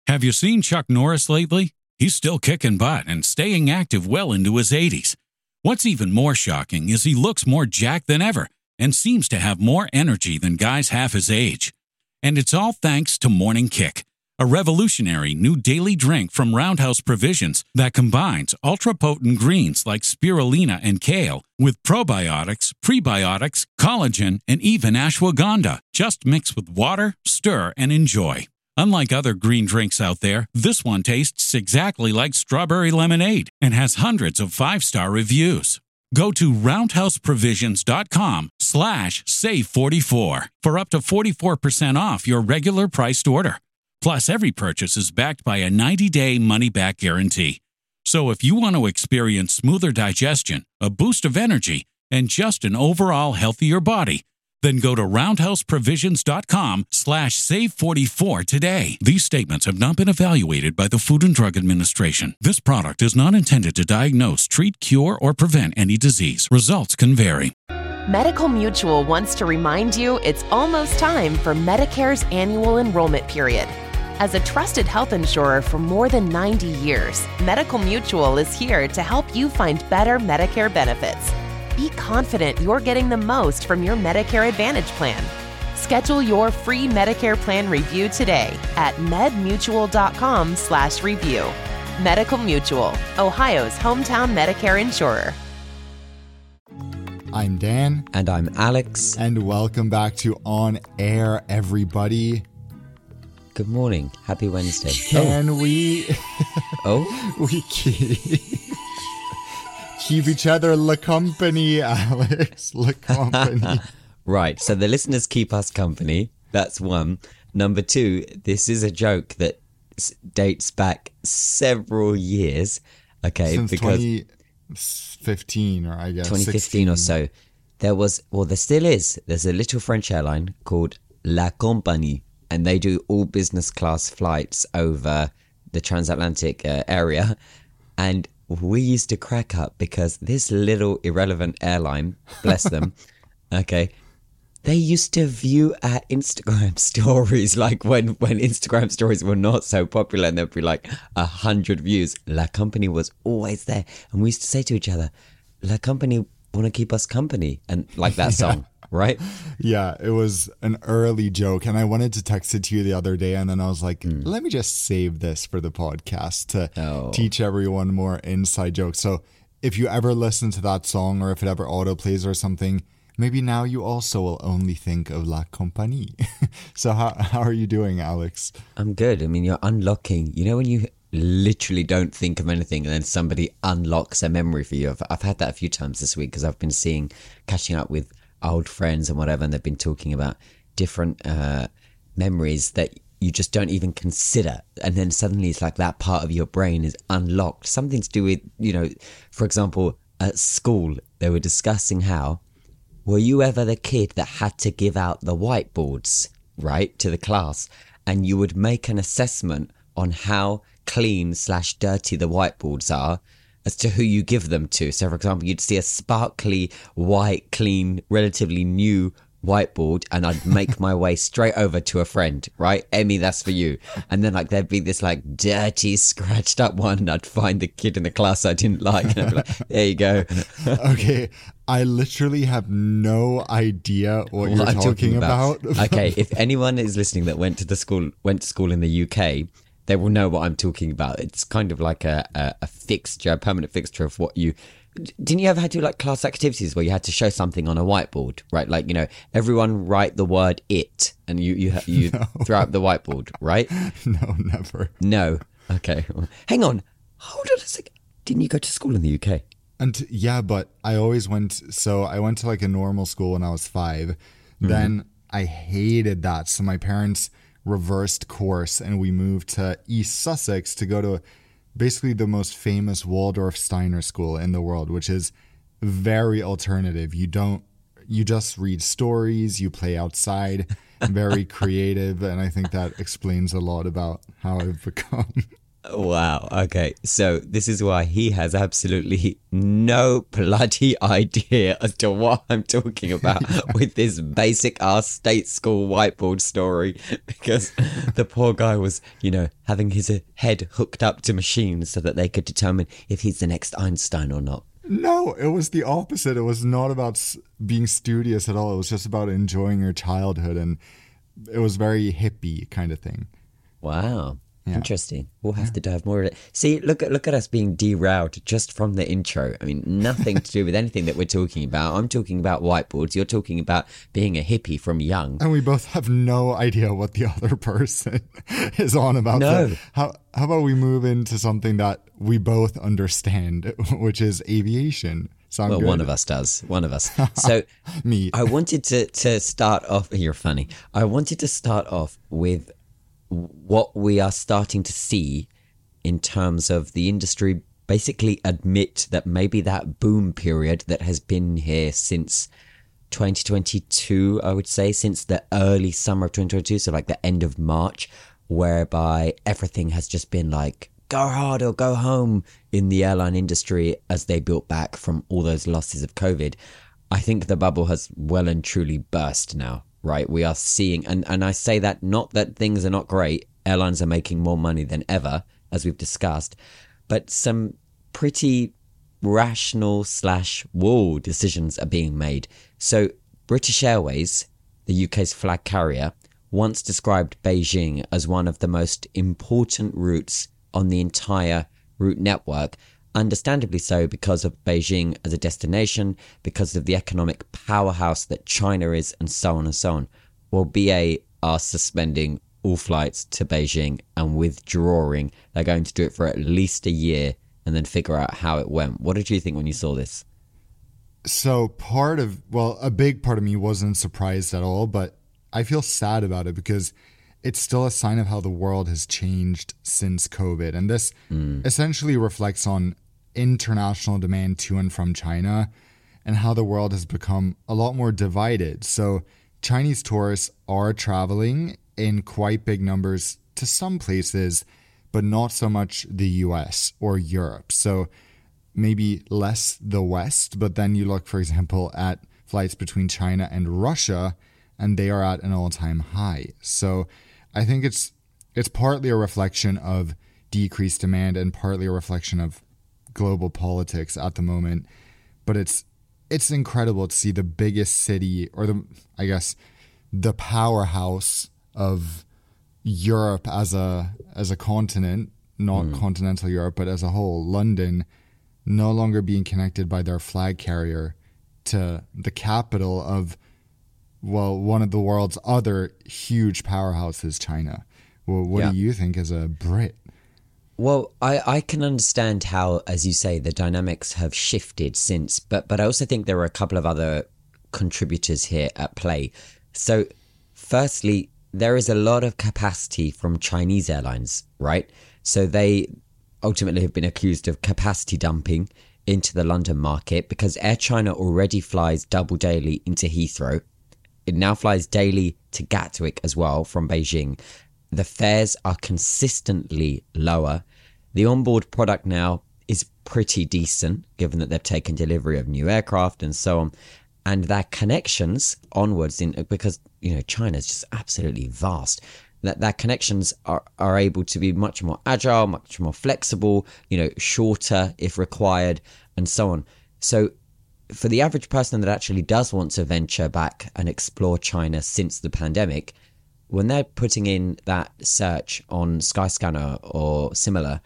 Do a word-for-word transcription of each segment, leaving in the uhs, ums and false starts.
Have you seen Chuck Norris lately? He's still kicking butt and staying active well into his eighties. What's even more shocking is he looks more jacked than ever and seems to have more energy than guys half his age. And it's all thanks to Morning Kick, a revolutionary new daily drink from Roundhouse Provisions that combines ultra-potent greens like spirulina and kale with probiotics, prebiotics, collagen, and even ashwagandha. Just mix with water, stir, and enjoy. Unlike other green drinks out there, this one tastes exactly like strawberry lemonade and has hundreds of five-star reviews. Go to roundhouseprovisions.com slash save44 for up to forty-four percent off your regular priced order. Plus, every purchase is backed by a ninety-day money-back guarantee. So if you want to experience smoother digestion, a boost of energy, and just an overall healthier body, then go to roundhouseprovisions.com slash save44 today. These statements have not been evaluated by the Food and Drug Administration. This product is not intended to diagnose, treat, cure, or prevent any disease. Results can vary. Medical Mutual wants to remind you it's almost time for Medicare's annual enrollment period. As a trusted health insurer for more than ninety years, Medical Mutual is here to help you find better Medicare benefits. Be confident you're getting the most from your Medicare Advantage plan. Schedule your free Medicare plan review today at medmutual.com slash review. Medical Mutual, Ohio's hometown Medicare insurer. I'm Dan. And I'm Alex. And welcome back to On Air, everybody. Good morning. Happy Wednesday. Can oh. we... oh? We keep... Keep each other la company, Alex. La company. Right. So the listeners keep us company. That's one. Number two, this is a joke that dates back several years. Okay. Since because twenty fifteen, or I guess twenty fifteen sixteen. or so. There was, well, there still is. There's a little French airline called La Compagnie, and they do all business class flights over the transatlantic uh, area. And we used to crack up because this little irrelevant airline, bless them, okay, they used to view our Instagram stories, like when, when Instagram stories were not so popular and there'd be like a hundred views. La Company was always there. And we used to say to each other, La Company want to keep us company. And like that song, yeah. Right? Yeah, it was an early joke. And I wanted to text it to you the other day. And then I was like, mm. let me just save this for the podcast to oh. teach everyone more inside jokes. So if you ever listen to that song, or if it ever auto plays or something, maybe now you also will only think of La Compagnie. So how how are you doing, Alex? I'm good. I mean, you're unlocking, you know, when you literally don't think of anything and then somebody unlocks a memory for you. I've, I've had that a few times this week because I've been seeing, catching up with old friends and whatever, and they've been talking about different uh, memories that you just don't even consider. And then suddenly it's like that part of your brain is unlocked. Something to do with, you know, for example, at school, they were discussing how, were you ever the kid that had to give out the whiteboards, right, to the class, and you would make an assessment on how clean slash dirty the whiteboards are as to who you give them to? So, for example, you'd see a sparkly, white, clean, relatively new whiteboard, and I'd make my way straight over to a friend, right? Emmy, that's for you. And then like there'd be this like dirty, scratched up one, and I'd find the kid in the class I didn't like, and I'd be like, there you go. Okay, I literally have no idea what, what you're talking, talking about. about. Okay, if anyone is listening that went to the school, went to school in the U K, they will know what I'm talking about. It's kind of like a, a, a fixture, a permanent fixture of what you... Didn't you ever have to do like class activities where you had to show something on a whiteboard, right? Like, you know, everyone write the word it, and you you you no. throw out the whiteboard, right? No, never. No. Okay. Hang on. Hold on a second. Didn't you go to school in the U K? And yeah, but I always went, so I went to like a normal school when I was five. Mm-hmm. Then I hated that. So my parents reversed course and we moved to East Sussex to go to basically the most famous Waldorf Steiner school in the world, which is very alternative. You don't, you just read stories, you play outside, very creative. And I think that explains a lot about how I've become. Wow. Okay. So this is why he has absolutely no bloody idea as to what I'm talking about with this basic ass state school whiteboard story, because the poor guy was, you know, having his head hooked up to machines so that they could determine if he's the next Einstein or not. No, it was the opposite. It was not about being studious at all. It was just about enjoying your childhood, and it was very hippie kind of thing. Wow. Yeah. Interesting. We'll have to dive more into it. See, look at look at us being derailed just from the intro. I mean, nothing to do with anything that we're talking about. I'm talking about whiteboards. You're talking about being a hippie from young. And we both have no idea what the other person is on about. No. So how, how about we move into something that we both understand, which is aviation? Sound Well, good? one of us does. One of us. So Me. I wanted to, to start off. You're funny. I wanted to start off with what we are starting to see in terms of the industry basically admit that maybe that boom period that has been here since twenty twenty-two, I would say, since the early summer of twenty twenty-two, so like the end of March, whereby everything has just been like, go hard or go home in the airline industry as they built back from all those losses of COVID. I think the bubble has well and truly burst now. Right, we are seeing, and, and I say that not that things are not great. Airlines are making more money than ever, as we've discussed, but some pretty rational slash wall decisions are being made. So British Airways, the U K's flag carrier, once described Beijing as one of the most important routes on the entire route network. Understandably so, because of Beijing as a destination, because of the economic powerhouse that China is, and so on and so on. Well, B A are suspending all flights to Beijing and withdrawing. They're going to do it for at least a year and then figure out how it went. What did you think when you saw this? So part of, well, a big part of me wasn't surprised at all, but I feel sad about it because it's still a sign of how the world has changed since COVID. And this mm. essentially reflects on international demand to and from China and how the world has become a lot more divided. So Chinese tourists are traveling in quite big numbers to some places, but not so much the U S or Europe. So maybe less the West, but then you look, for example, at flights between China and Russia, and they are at an all-time high. So I think it's it's partly a reflection of decreased demand and partly a reflection of global politics at the moment. But it's it's incredible to see the biggest city, or the I guess the powerhouse of Europe as a as a continent, not mm. continental Europe, but as a whole, London, no longer being connected by their flag carrier to the capital of, well, one of the world's other huge powerhouses, China. Well, what yeah. do you think as a Brit? Well, I, I can understand how, as you say, the dynamics have shifted since, but but I also think there are a couple of other contributors here at play. So, firstly, there is a lot of capacity from Chinese airlines, right? So they ultimately have been accused of capacity dumping into the London market because Air China already flies double daily into Heathrow. It now flies daily to Gatwick as well from Beijing. The fares are consistently lower. The onboard product now is pretty decent, given that they've taken delivery of new aircraft and so on. And their connections onwards, in because, you know, China is just absolutely vast, that their connections are, are able to be much more agile, much more flexible, you know, shorter if required, and so on. So for the average person that actually does want to venture back and explore China since the pandemic, when they're putting in that search on Skyscanner or similar,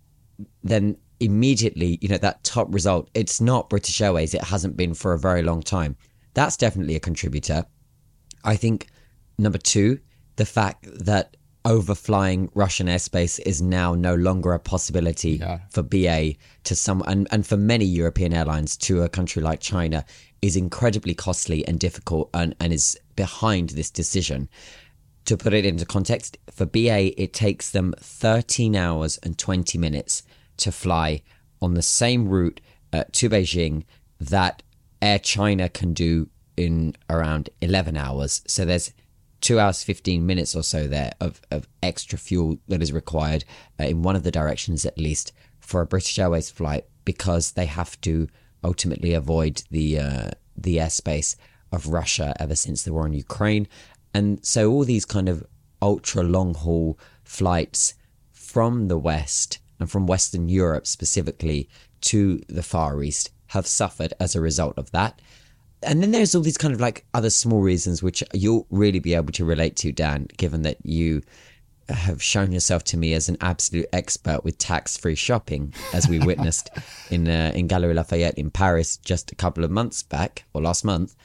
then immediately, you know, that top result, it's not British Airways. It hasn't been for a very long time. That's definitely a contributor. I think number two, the fact that overflying Russian airspace is now no longer a possibility yeah. for B A to some, and, and for many European airlines to a country like China is incredibly costly and difficult, and, and is behind this decision. To put it into context, for B A, it takes them thirteen hours and twenty minutes to fly on the same route uh, to Beijing that Air China can do in around eleven hours. So there's two hours, fifteen minutes or so there of, of extra fuel that is required uh, in one of the directions at least for a British Airways flight, because they have to ultimately avoid the uh, the airspace of Russia ever since the war in Ukraine. And so all these kind of ultra long haul flights from the West and from Western Europe specifically to the Far East have suffered as a result of that. And then there's all these kind of like other small reasons which you'll really be able to relate to, Dan, given that you have shown yourself to me as an absolute expert with tax-free shopping, as we witnessed in uh, in Galeries Lafayette in Paris just a couple of months back, or last month.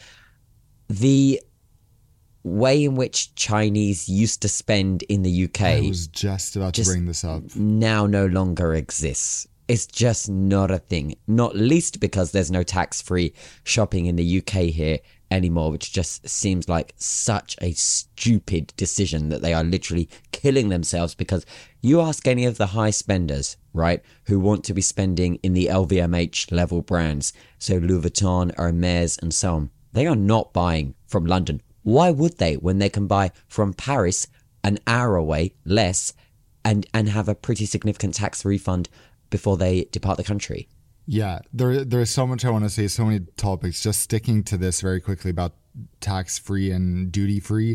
The way in which Chinese used to spend in the U K, I was just about to bring this up, now no longer exists. It's just not a thing, not least because there's no tax-free shopping in the U K here anymore, which just seems like such a stupid decision that they are literally killing themselves. Because you ask any of the high spenders, right, who want to be spending in the L V M H level brands, so Louis Vuitton, Hermes and so on, they are not buying from London. Why would they, when they can buy from Paris an hour away less and, and have a pretty significant tax refund before they depart the country? Yeah, there there's so much I want to say, so many topics. Just sticking to this very quickly about tax-free and duty-free.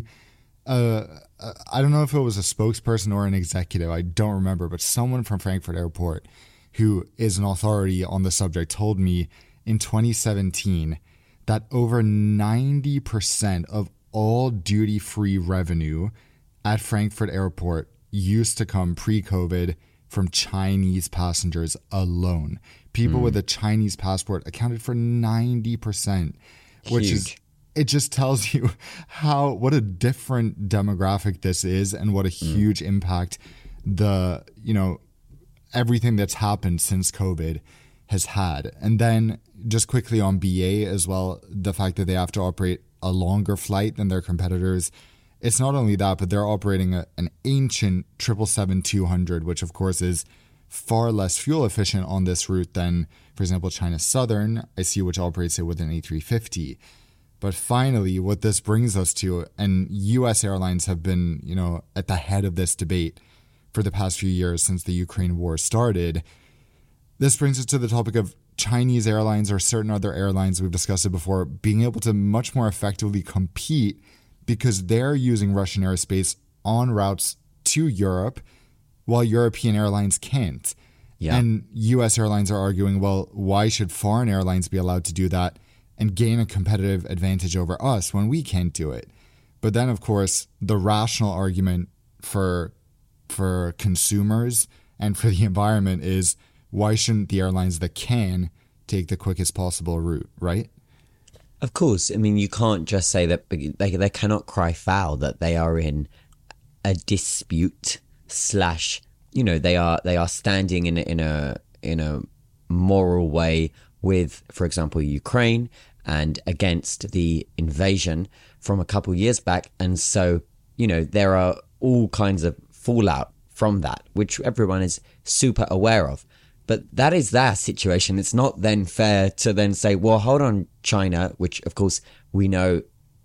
Uh, I don't know if it was a spokesperson or an executive, I don't remember, but someone from Frankfurt Airport who is an authority on the subject told me in twenty seventeen that over ninety percent of all duty-free revenue at Frankfurt Airport used to come pre-COVID from Chinese passengers alone. People mm. with a Chinese passport accounted for ninety percent, which Huge. is, it just tells you how, what a different demographic this is and what a huge mm. impact the, you know, everything that's happened since COVID has had. And then just quickly on B A as well, the fact that they have to operate a longer flight than their competitors. It's not only that, but they're operating a, an ancient triple seven two hundred, which of course is far less fuel efficient on this route than, for example, China Southern, I see, which operates it with an A three fifty. But finally, what this brings us to, and U S airlines have been, you know, at the head of this debate for the past few years since the Ukraine war started. This brings us to the topic of Chinese airlines or certain other airlines, we've discussed it before, being able to much more effectively compete because they're using Russian airspace on routes to Europe while European airlines can't. Yeah. And U S airlines are arguing, well, why should foreign airlines be allowed to do that and gain a competitive advantage over us when we can't do it? But then, of course, the rational argument for for consumers and for the environment is, why shouldn't the airlines that can take the quickest possible route, right? Of course. I mean, you can't just say that they, they cannot cry foul that they are in a dispute slash, you know, they are they are standing in a, in a in a moral way with, for example, Ukraine and against the invasion from a couple of years back. And so, you know, there are all kinds of fallout from that, which everyone is super aware of. But that is their situation. It's not then fair to then say, well, hold on, China, which of course we know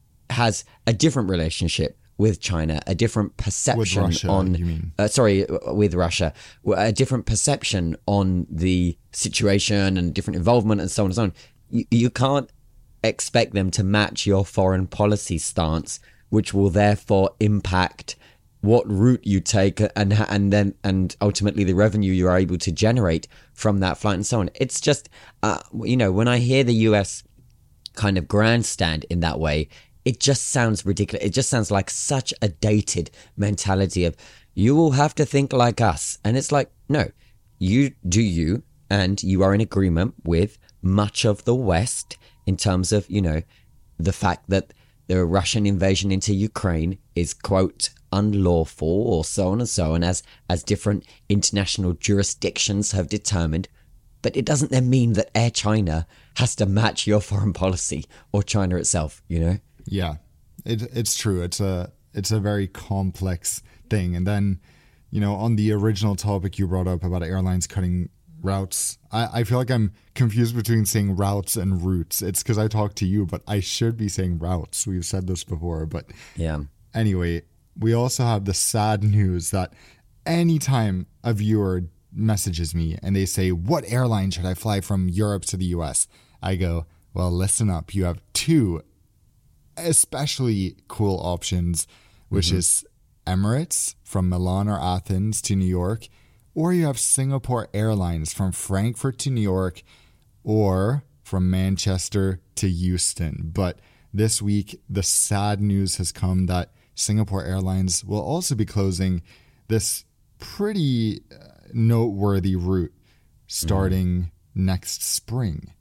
has a different relationship with China, a different perception with Russia, on, you mean? Uh, sorry, with Russia, a different perception on the situation and different involvement and so on and so on. You, you can't expect them to match your foreign policy stance, which will therefore impact what route you take and and then and ultimately the revenue you are able to generate from that flight and so on. It's just, uh, you know, when I hear the U S kind of grandstand in that way, it just sounds ridiculous. It just sounds like such a dated mentality of, you will have to think like us. And it's like, no, you do you, and you are in agreement with much of the West in terms of, you know, the fact that the Russian invasion into Ukraine is, quote, unlawful or so on and so on, as as different international jurisdictions have determined. But it doesn't then mean that Air China has to match your foreign policy or China itself, you know? Yeah, it, it's true. It's a it's a very complex thing. And then, you know, on the original topic you brought up about airlines cutting routes, I, I feel like I'm confused between saying routes and routes. It's because I talk to you, but I should be saying routes. We've said this before, but yeah. Anyway, we also have the sad news that anytime a viewer messages me and they say, what airline should I fly from Europe to the U S? I go, well, listen up. You have two especially cool options, which mm-hmm. is Emirates from Milan or Athens to New York, or you have Singapore Airlines from Frankfurt to New York, or from Manchester to Houston. But this week, the sad news has come that Singapore Airlines will also be closing this pretty noteworthy route starting mm. next spring.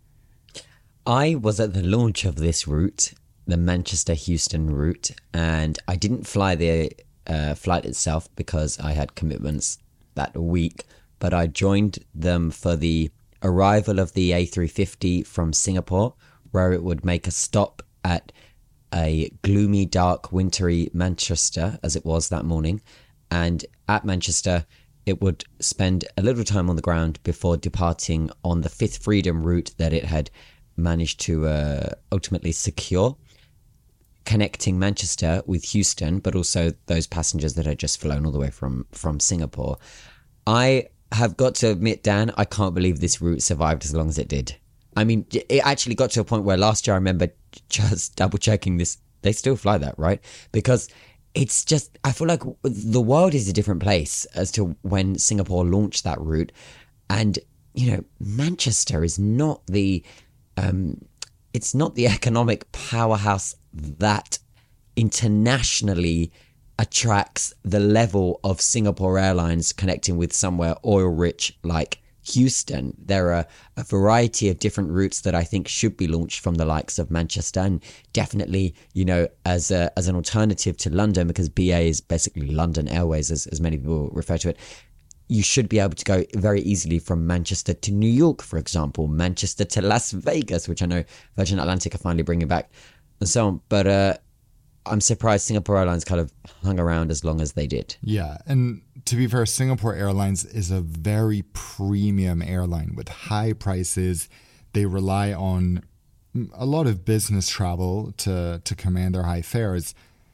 I was at the launch of this route, the Manchester-Houston route, and I didn't fly the uh, flight itself because I had commitments that week, but I joined them for the arrival of the A three fifty from Singapore, where it would make a stop at a gloomy, dark, wintry Manchester, as it was that morning. And at Manchester, it would spend a little time on the ground before departing on the Fifth Freedom route that it had managed to uh, ultimately secure, connecting Manchester with Houston, but also those passengers that had just flown all the way from, from Singapore. I have got to admit, Dan, I can't believe this route survived as long as it did. I mean, it actually got to a point where last year I remember just double checking this. They still fly that, right? Because it's just, I feel like the world is a different place as to when Singapore launched that route. And, you know, Manchester is not the, um, it's not the economic powerhouse that internationally attracts the level of Singapore Airlines connecting with somewhere oil-rich like Houston. There are a variety of different routes that I think should be launched from the likes of Manchester, and definitely, you know, as a, as an alternative to London, because B A is basically London Airways, as, as many people refer to it. You should be able to go very easily from Manchester to New York, for example, Manchester to Las Vegas, which I know Virgin Atlantic are finally bringing back, and so on. But uh, I'm surprised Singapore Airlines kind of hung around as long as they did. Yeah, and to be fair, Singapore Airlines is a very premium airline with high prices. They rely on a lot of business travel to, to command their high fares.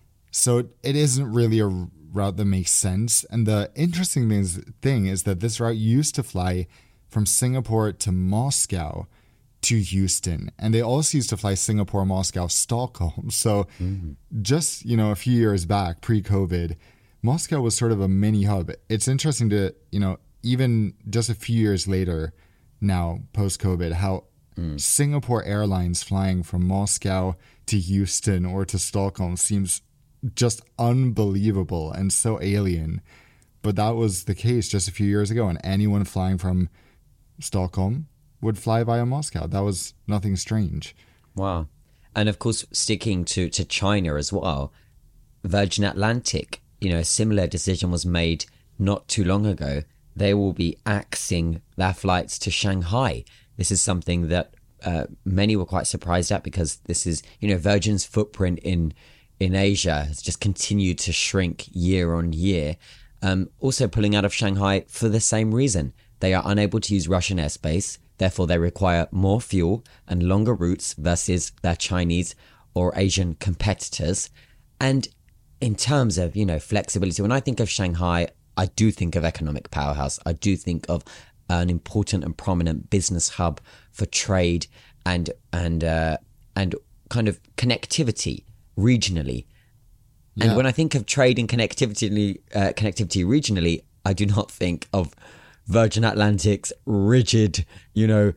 So it isn't really a route that makes sense. And the interesting thing is, thing is that this route used to fly from Singapore to Moscow to Houston. And they also used to fly Singapore, Moscow, Stockholm. So mm-hmm. just, you know, a few years back, pre-COVID, Moscow was sort of a mini hub. It's interesting to, you know, even just a few years later now, post-COVID, how mm. Singapore Airlines flying from Moscow to Houston or to Stockholm seems just unbelievable and so alien. But that was the case just a few years ago, and anyone flying from Stockholm would fly via Moscow. That was nothing strange. Wow. And of course, sticking to, to China as well, Virgin Atlantic, you know, a similar decision was made not too long ago. They will be axing their flights to Shanghai. This is something that uh, many were quite surprised at, because this is, you know, Virgin's footprint in in Asia has just continued to shrink year on year. Um, also pulling out of Shanghai for the same reason. They are unable to use Russian airspace. Therefore, they require more fuel and longer routes versus their Chinese or Asian competitors. And in terms of, you know, flexibility, when I think of Shanghai, I do think of economic powerhouse. I do think of an important and prominent business hub for trade and and uh, and kind of connectivity regionally. And yeah. when I think of trade and connectivity, uh, connectivity regionally, I do not think of Virgin Atlantic's rigid, you know,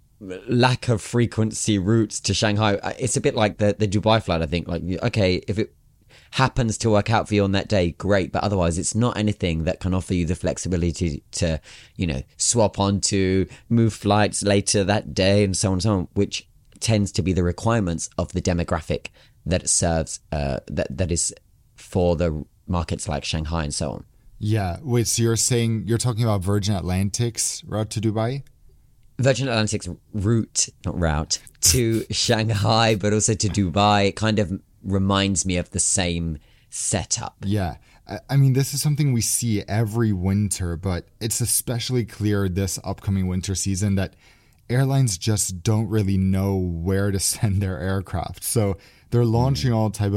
lack of frequency routes to Shanghai. It's a bit like the, the Dubai flight, I think. Like, okay, if it happens to work out for you on that day, great. But otherwise, it's not anything that can offer you the flexibility to, you know, swap onto, move flights later that day and so on and so on, which tends to be the requirements of the demographic that it serves, uh, that that is for the markets like Shanghai and so on. Yeah. Wait, so you're saying, you're talking about Virgin Atlantic's route to Dubai? Virgin Atlantic's route, not route, to Shanghai, but also to Dubai kind of reminds me of the same setup. Yeah. I mean, this is something we see every winter, but it's especially clear this upcoming winter season that airlines just don't really know where to send their aircraft. So they're launching mm. all type of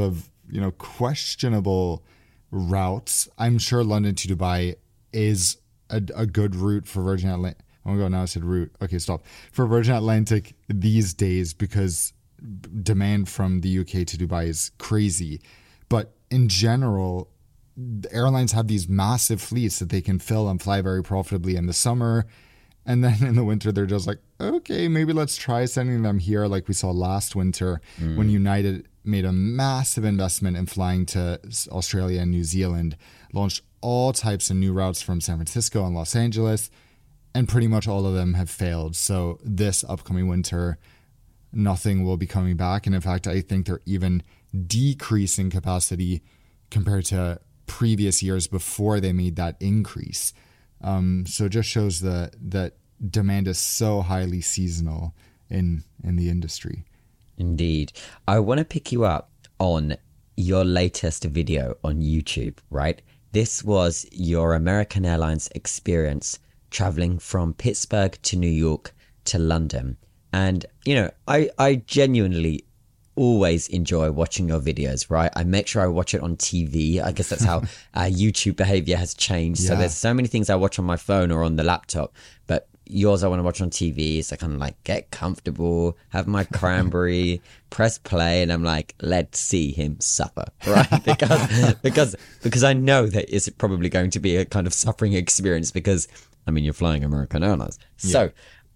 you know, questionable routes. I'm sure London to Dubai is a, a good route for Virgin Atlantic. Oh my God, now I said route. Okay, stop. For Virgin Atlantic these days, because demand from the U K to Dubai is crazy. But in general, the airlines have these massive fleets that they can fill and fly very profitably in the summer. And then in the winter, they're just like, okay, maybe let's try sending them here, like we saw last winter mm. when United made a massive investment in flying to Australia and New Zealand, launched all types of new routes from San Francisco and Los Angeles, and pretty much all of them have failed. So this upcoming winter, nothing will be coming back. And in fact, I think they're even decreasing capacity compared to previous years before they made that increase. Um, so it just shows the, that demand is so highly seasonal in in the industry. Indeed. I want to pick you up on your latest video on YouTube, right? This was your American Airlines experience traveling from Pittsburgh to New York to London. And, you know, I, I genuinely always enjoy watching your videos, right? I make sure I watch it on T V. I guess that's how uh, YouTube behavior has changed. Yeah. So there's so many things I watch on my phone or on the laptop, but yours I want to watch on T V. So I kind of like get comfortable, have my cranberry, press play, and I'm like, let's see him suffer, right? Because because because I know that it's probably going to be a kind of suffering experience because, I mean, you're flying American Airlines. Yeah. So,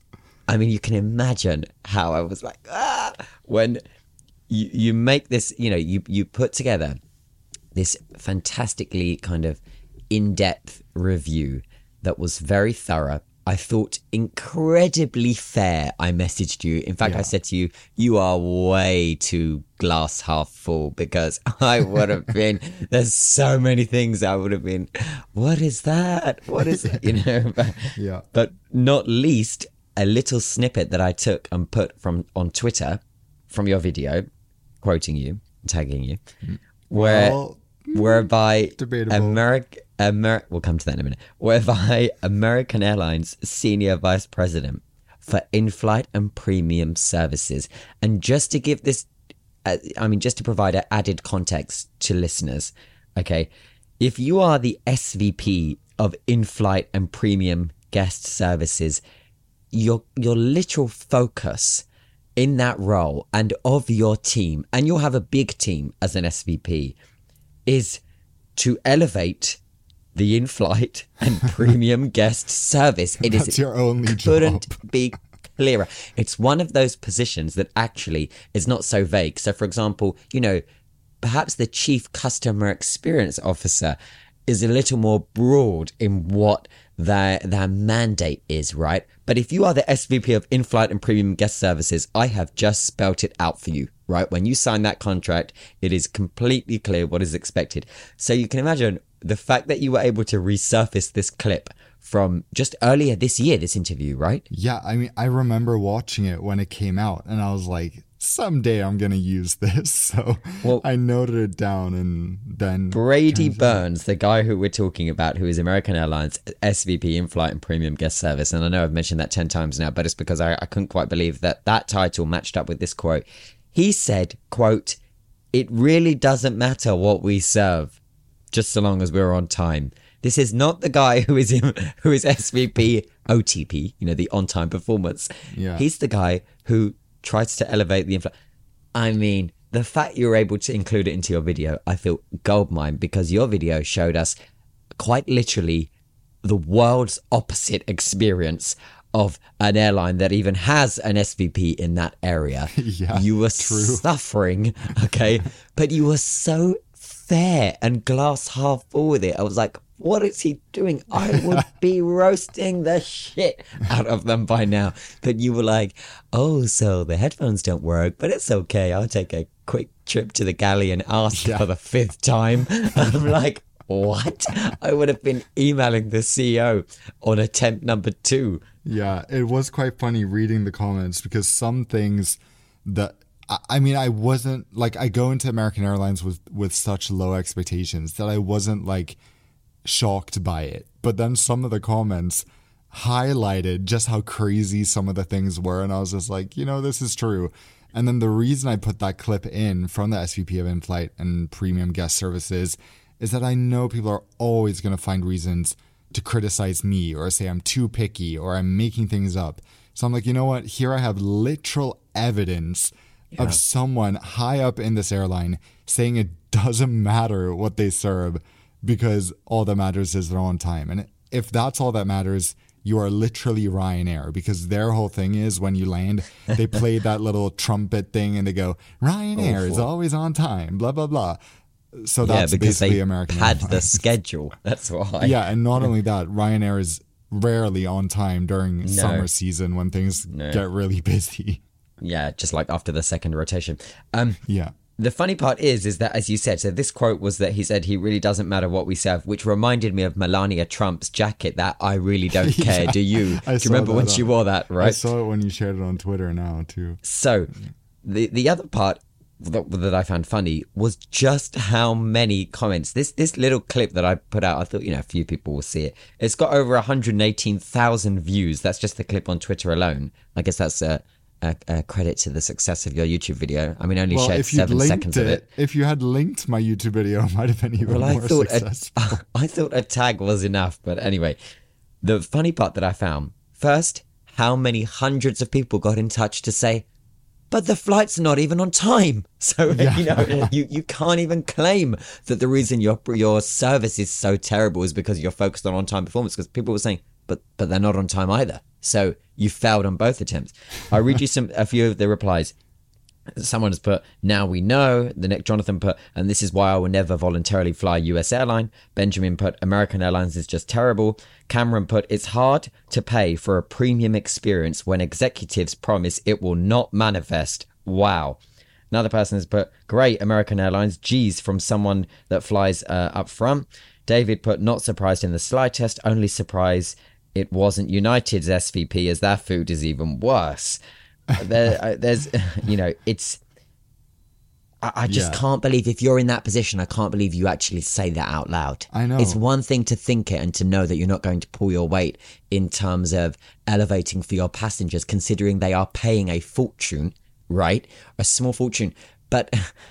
I mean, you can imagine how I was like, ah, when you, you make this, you know, you, you put together this fantastically kind of in-depth review that was very thorough. I thought incredibly fair. I messaged you. In fact, yeah. I said to you, you are way too glass half full, because I would have been, there's so many things I would have been, what is that? What is it? You know, but, yeah. but not least a little snippet that I took and put from on Twitter from your video, quoting you, tagging you, where, well, whereby debatable. America, Amer- we'll come to that in a minute, whereby American Airlines Senior Vice President for in-flight and premium services. And just to give this, uh, I mean, just to provide an added context to listeners, okay, if you are the S V P of in-flight and premium guest services, your your literal focus in that role and of your team, and you'll have a big team as an S V P, is to elevate the in-flight and premium guest service. It That's is your only couldn't job. be clearer. It's one of those positions that actually is not so vague. So, for example, you know, perhaps the chief customer experience officer is a little more broad in what their their mandate is, right? But if you are the S V P of in-flight and premium guest services, I have just spelt it out for you, right? When you sign that contract, it is completely clear what is expected. So you can imagine the fact that you were able to resurface this clip from just earlier this year, this interview, right? Yeah, I mean, I remember watching it when it came out, and I was like, someday I'm going to use this. So well, I noted it down, and then Brady Burns, the guy who we're talking about, who is American Airlines S V P in-flight and premium guest service. And I know I've mentioned that ten times now, but it's because I, I couldn't quite believe that that title matched up with this quote. He said, quote, "It really doesn't matter what we serve, just so long as we're on time." This is not the guy who is in, who is S V P O T P, you know, the on-time performance. Yeah. He's the guy who tries to elevate the infl- I mean, the fact you're able to include it into your video, I feel goldmine, because your video showed us quite literally the world's opposite experience of an airline that even has an S V P in that area. Yeah, you were true. suffering, okay? But you were so fair and glass half full with it. I was like, what is he doing? I would be roasting the shit out of them by now. But you were like, oh, so the headphones don't work, but it's okay. I'll take a quick trip to the galley and ask yeah. for the fifth time. I'm like, what? I would have been emailing the C E O on attempt number two. Yeah, it was quite funny reading the comments, because some things that, I mean, I wasn't, like, I go into American Airlines with, with such low expectations that I wasn't, like, shocked by it. But then some of the comments highlighted just how crazy some of the things were, and I was just like, you know, this is true. And then the reason I put that clip in from the S V P of in-flight and premium guest services is that I know people are always going to find reasons to criticize me or say I'm too picky or I'm making things up. So I'm like, you know what? Here I have literal evidence yeah. of someone high up in this airline saying it doesn't matter what they serve because all that matters is they're on time. And if that's all that matters, you are literally Ryanair, because their whole thing is when you land, they play that little trumpet thing and they go, Ryanair oh, is always on time, blah, blah, blah. So that's yeah, because basically they American had Airlines. The schedule. That's why. Yeah, and not only that, Ryanair is rarely on time during no. summer season when things no. get really busy. Yeah, just like after the second rotation. Um, yeah. The funny part is, is that, as you said, so this quote was that he said, he really doesn't matter what we serve, which reminded me of Melania Trump's jacket, that I really don't care, yeah, do you? Do you remember when on. she wore that, right? I saw it when you shared it on Twitter now, too. So, the the other part that, that I found funny was just how many comments. This this little clip that I put out, I thought, you know, a few people will see it. It's got over one hundred eighteen thousand views. That's just the clip on Twitter alone. I guess that's a... A, a credit to the success of your YouTube video. I mean, only well, shared seven seconds it, of it. If you had linked my YouTube video, it might have been even well, more I thought successful. A, I thought a tag was enough. But anyway, the funny part that I found, first, how many hundreds of people got in touch to say, but the flight's not even on time. So, yeah. you know, you, you can't even claim that the reason your your service is so terrible is because you're focused on on-time performance, because people were saying, but but they're not on time either. So you failed on both attempts. I'll read you some a few of the replies. Someone has put, now we know. The next Jonathan put, and this is why I will never voluntarily fly U S airline. Benjamin put, American Airlines is just terrible. Cameron put, it's hard to pay for a premium experience when executives promise it will not manifest. Wow. Another person has put, great American Airlines, geez, from someone that flies uh, up front. David put, not surprised in the slightest, only surprised it wasn't United's S V P, as their food is even worse. There, uh, there's, you know, it's, I, I just yeah. can't believe, if you're in that position, I can't believe you actually say that out loud. I know. It's one thing to think it and to know that you're not going to pull your weight in terms of elevating for your passengers, considering they are paying a fortune, right? A small fortune. But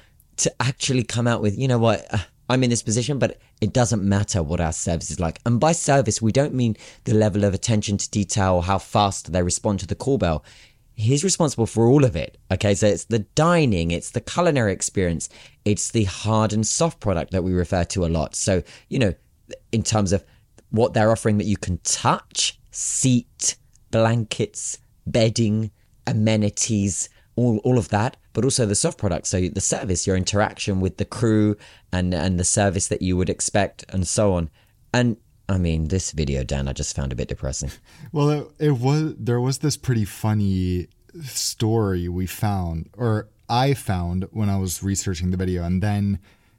to actually come out with, you know what, I'm in this position, but it doesn't matter what our service is like. And by service, we don't mean the level of attention to detail or how fast they respond to the call bell. He's responsible for all of it. Okay, so it's the dining, it's the culinary experience, it's the hard and soft product that we refer to a lot. So, you know, in terms of what they're offering that you can touch, seat, blankets, bedding, amenities, all all of that, but also the soft product. So the service, your interaction with the crew and and the service that you would expect and so on. And I mean, this video, Dan, I just found a bit depressing. Well, it, it was, there was this pretty funny story we found, or I found when I was researching the video, and then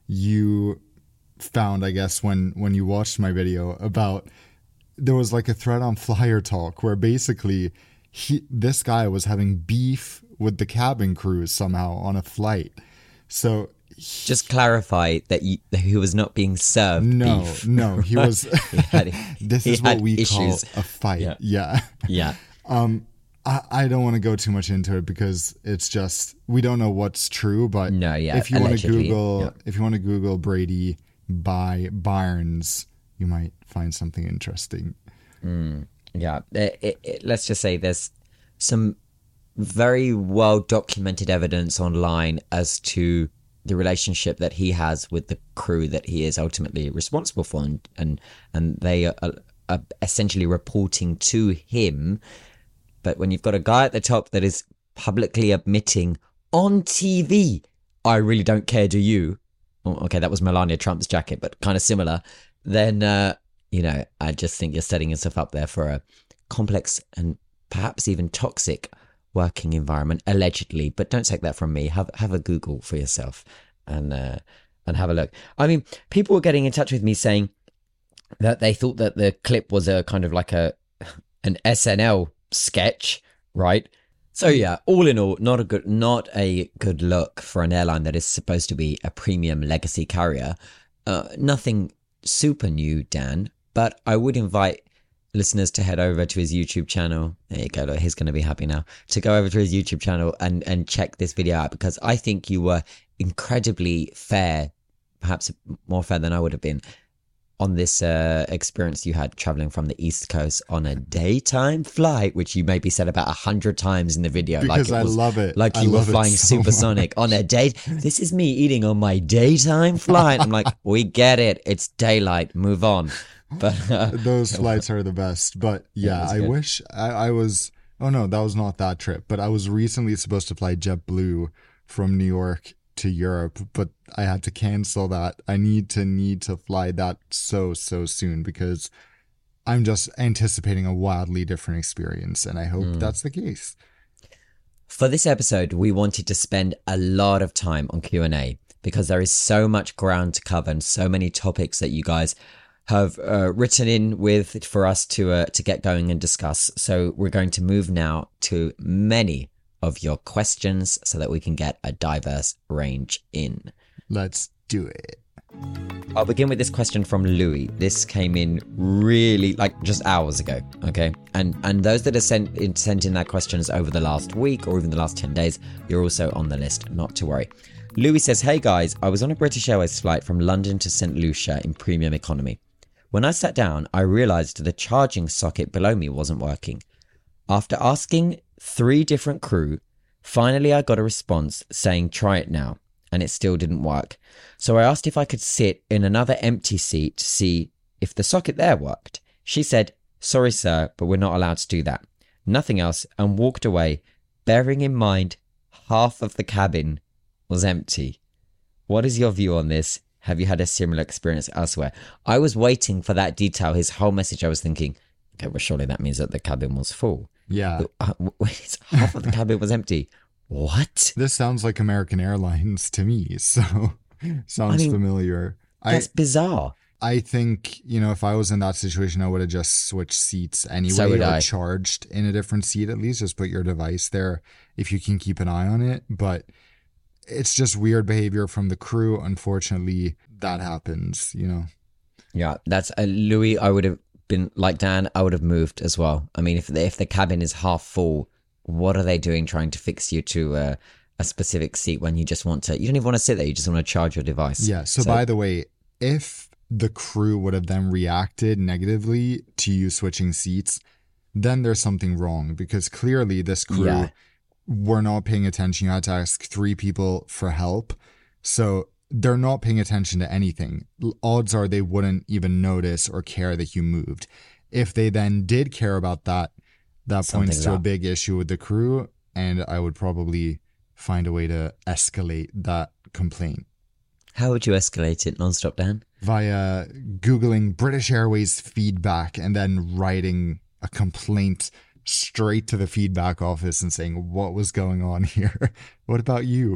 you found, I guess, when, when you watched my video, about, there was like a thread on Flyer Talk where basically he, this guy was having beef with the cabin crew somehow on a flight. So he, just clarify that, you, that he was not being served no beef. no he was he had, this is what we issues. call a fight. yeah yeah, yeah. um I, I don't want to go too much into it because it's just, we don't know what's true, but no yeah if you want to google yeah. if you want to google Brady by Barnes, you might find something interesting. mm, yeah it, it, it, let's just say there's some very well documented evidence online as to the relationship that he has with the crew that he is ultimately responsible for, and and, and they are, are essentially reporting to him. But when you've got a guy at the top that is publicly admitting on T V, I really don't care, do you? Oh, okay, that was Melania Trump's jacket, but kind of similar. Then, uh, you know, I just think you're setting yourself up there for a complex and perhaps even toxic working environment, allegedly, but don't take that from me. Have have a Google for yourself and uh, and have a look. I mean, people were getting in touch with me saying that they thought that the clip was a kind of like a an S N L sketch, right? So yeah, all in all, not a good not a good look for an airline that is supposed to be a premium legacy carrier. Uh, nothing super new, Dan, but I would invite listeners to head over to his YouTube channel. There you go. Look, he's going to be happy now to go over to his YouTube channel and, and check this video out, because I think you were incredibly fair, perhaps more fair than I would have been, on this uh, experience you had traveling from the East Coast on a daytime flight, which you maybe said about a hundred times in the video. Because like it I was, love it. Like I you were love it flying so supersonic much. on a day. This is me eating on my daytime flight. I'm like, we get it. It's daylight. Move on. But uh, those flights are the best. But yeah, Yeah, I good. wish I, I was. Oh no, that was not that trip. But I was recently supposed to fly JetBlue from New York to Europe, but I had to cancel that. I need to need to fly that so so soon, because I'm just anticipating a wildly different experience, and I hope Mm. that's the case. For this episode, we wanted to spend a lot of time on Q and A, because there is so much ground to cover and so many topics that you guys have uh, written in with for us to uh, to get going and discuss. So we're going to move now to many of your questions so that we can get a diverse range in. Let's do it. I'll begin with this question from Louis. This came in really like just hours ago, okay? And and those that have sent in, sent in their questions over the last week or even the last ten days, you're also on the list, not to worry. Louis says, hey guys, I was on a British Airways flight from London to Saint Lucia in premium economy. When I sat down, I realised the charging socket below me wasn't working. After asking three different crew, finally I got a response saying try it now, and it still didn't work. So I asked if I could sit in another empty seat to see if the socket there worked. She said, sorry sir, but we're not allowed to do that. Nothing else, and walked away, bearing in mind half of the cabin was empty. What is your view on this? Have you had a similar experience elsewhere? I was waiting for that detail. His whole message, I was thinking, okay, well surely that means that the cabin was full. Yeah. Uh, wait, half of the cabin was empty. What? This sounds like American Airlines to me, so sounds I mean, familiar. That's I bizarre. I think, you know, if I was in that situation, I would have just switched seats anyway, So would or I. charged in a different seat at least. Just put your device there if you can keep an eye on it. But it's just weird behavior from the crew. Unfortunately, that happens, you know. Yeah, that's uh, Louis. I would have been like Dan. I would have moved as well. I mean, if the, if the cabin is half full, what are they doing trying to fix you to uh, a specific seat when you just want to? You don't even want to sit there. You just want to charge your device. Yeah. So, by the way, if the crew would have then reacted negatively to you switching seats, then there's something wrong, because clearly this crew Yeah. were not paying attention. You had to ask three people for help. So they're not paying attention to anything. Odds are they wouldn't even notice or care that you moved. If they then did care about that, that points Something's to a up. big issue with the crew, and I would probably find a way to escalate that complaint How would you escalate it, nonstop, Dan? via Googling British Airways feedback and then writing a complaint straight to the feedback office and saying, what was going on here? What about you?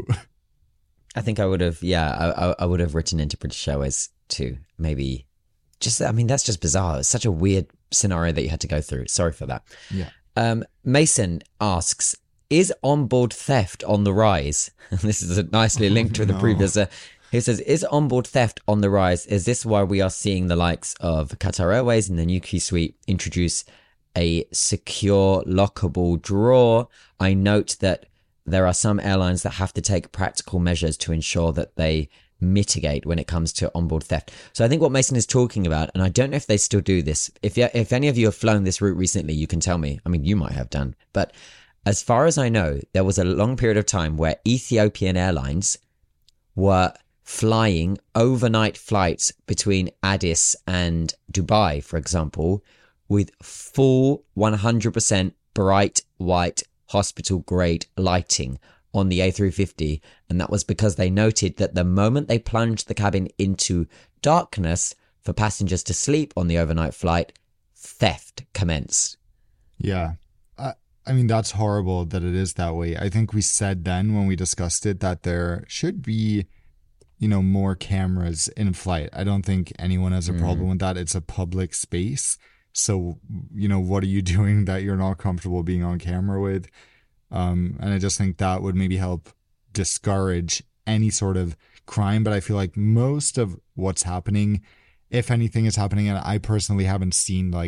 I think I would have. Yeah, I, I, I would have written into British Airways too. Maybe. Just, I mean, that's just bizarre. It's such a weird scenario that you had to go through. Sorry for that. Yeah. Um, Mason asks, is onboard theft on the rise? This is nicely linked to the no. previous. Uh, he says, is onboard theft on the rise? Is this why we are seeing the likes of Qatar Airways and the new Q Suite introduce a secure lockable drawer? I note that there are some airlines that have to take practical measures to ensure that they mitigate when it comes to onboard theft. So I think what Mason is talking about, and I don't know if they still do this, if you, if any of you have flown this route recently, you can tell me. I mean, you might have done, but as far as I know, there was a long period of time where Ethiopian Airlines were flying overnight flights between Addis and Dubai, for example, with full one hundred percent bright white hospital grade lighting on the A three fifty, and that was because they noted that the moment they plunged the cabin into darkness for passengers to sleep on the overnight flight, theft commenced. Yeah. I, I mean, that's horrible that it is that way. I think we said then when we discussed it that there should be, you know, more cameras in flight. I don't think anyone has a problem with that. It's a public space. So, you know, what are you doing that you're not comfortable being on camera with? Um, and I just think that would maybe help discourage any sort of crime. But I feel like most of what's happening, if anything is happening, and I personally haven't seen like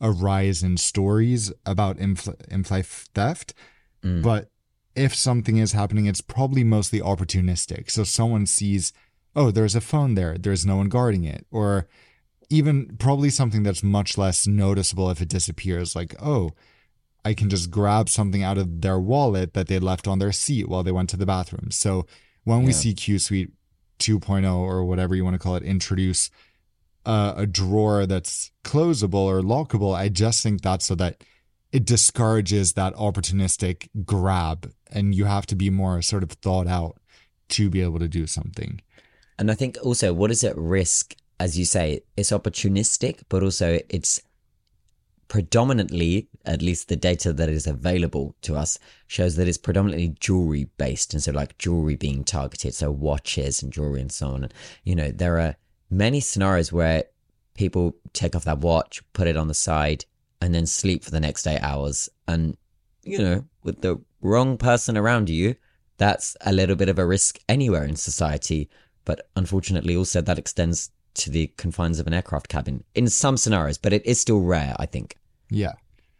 a rise in stories about infl- in-flight theft. Mm. But if something is happening, it's probably mostly opportunistic. So someone sees, oh, there's a phone there, there's no one guarding it. Or even probably something that's much less noticeable if it disappears, like, oh, I can just grab something out of their wallet that they left on their seat while they went to the bathroom. So when yeah. we see Q Suite two point oh or whatever you want to call it introduce uh, a drawer that's closable or lockable, I just think that's so that it discourages that opportunistic grab, and you have to be more sort of thought out to be able to do something. And I think also what is at risk, as you say, it's opportunistic, but also it's predominantly, at least the data that is available to us shows that it's predominantly jewelry based. And so like jewelry being targeted, so watches and jewelry and so on. And, you know, there are many scenarios where people take off that watch, put it on the side, and then sleep for the next eight hours. And, you know, with the wrong person around you, that's a little bit of a risk anywhere in society. But unfortunately, also that extends to the confines of an aircraft cabin in some scenarios, but it is still rare, I think. Yeah.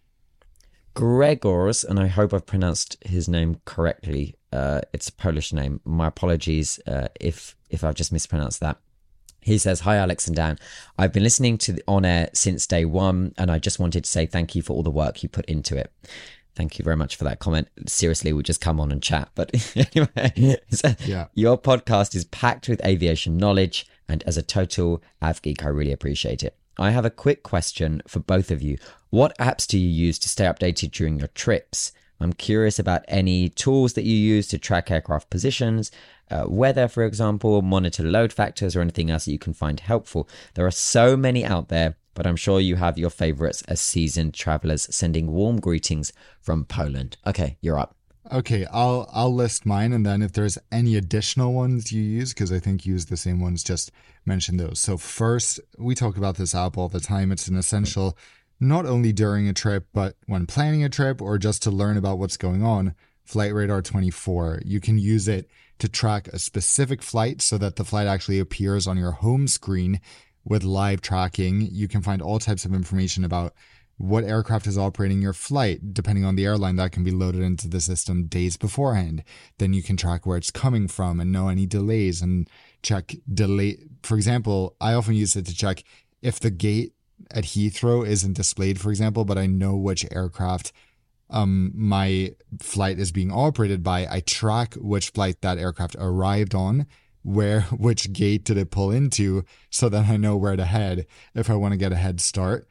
Gregors, and I hope I've pronounced his name correctly. Uh, it's a Polish name. My apologies uh, if if I've just mispronounced that. He says, "Hi, Alex and Dan. I've been listening to the On Air since day one, and I just wanted to say thank you for all the work you put into it." Thank you very much for that comment. Seriously, we just come on and chat. But anyway, so yeah. Your podcast is packed with aviation knowledge, and as a total av geek, I really appreciate it. I have a quick question for both of you. What apps do you use to stay updated during your trips? I'm curious about any tools that you use to track aircraft positions, uh, weather, for example, monitor load factors, or anything else that you can find helpful. There are so many out there, but I'm sure you have your favorites as seasoned travelers. Sending warm greetings from Poland. Okay, you're up. Okay, I'll I'll list mine, and then if there's any additional ones you use, because I think you use the same ones, just mention those. So first, we talk about this app all the time. It's an essential, not only during a trip, but when planning a trip or just to learn about what's going on. Flight Radar twenty-four. You can use it to track a specific flight so that the flight actually appears on your home screen with live tracking. You can find all types of information about what aircraft is operating your flight. Depending on the airline, that can be loaded into the system days beforehand. Then you can track where it's coming from and know any delays and check delay. For example, I often use it to check if the gate at Heathrow isn't displayed, for example, but I know which aircraft um my flight is being operated by. I track which flight that aircraft arrived on, where which gate did it pull into, so that I know where to head if I want to get a head start.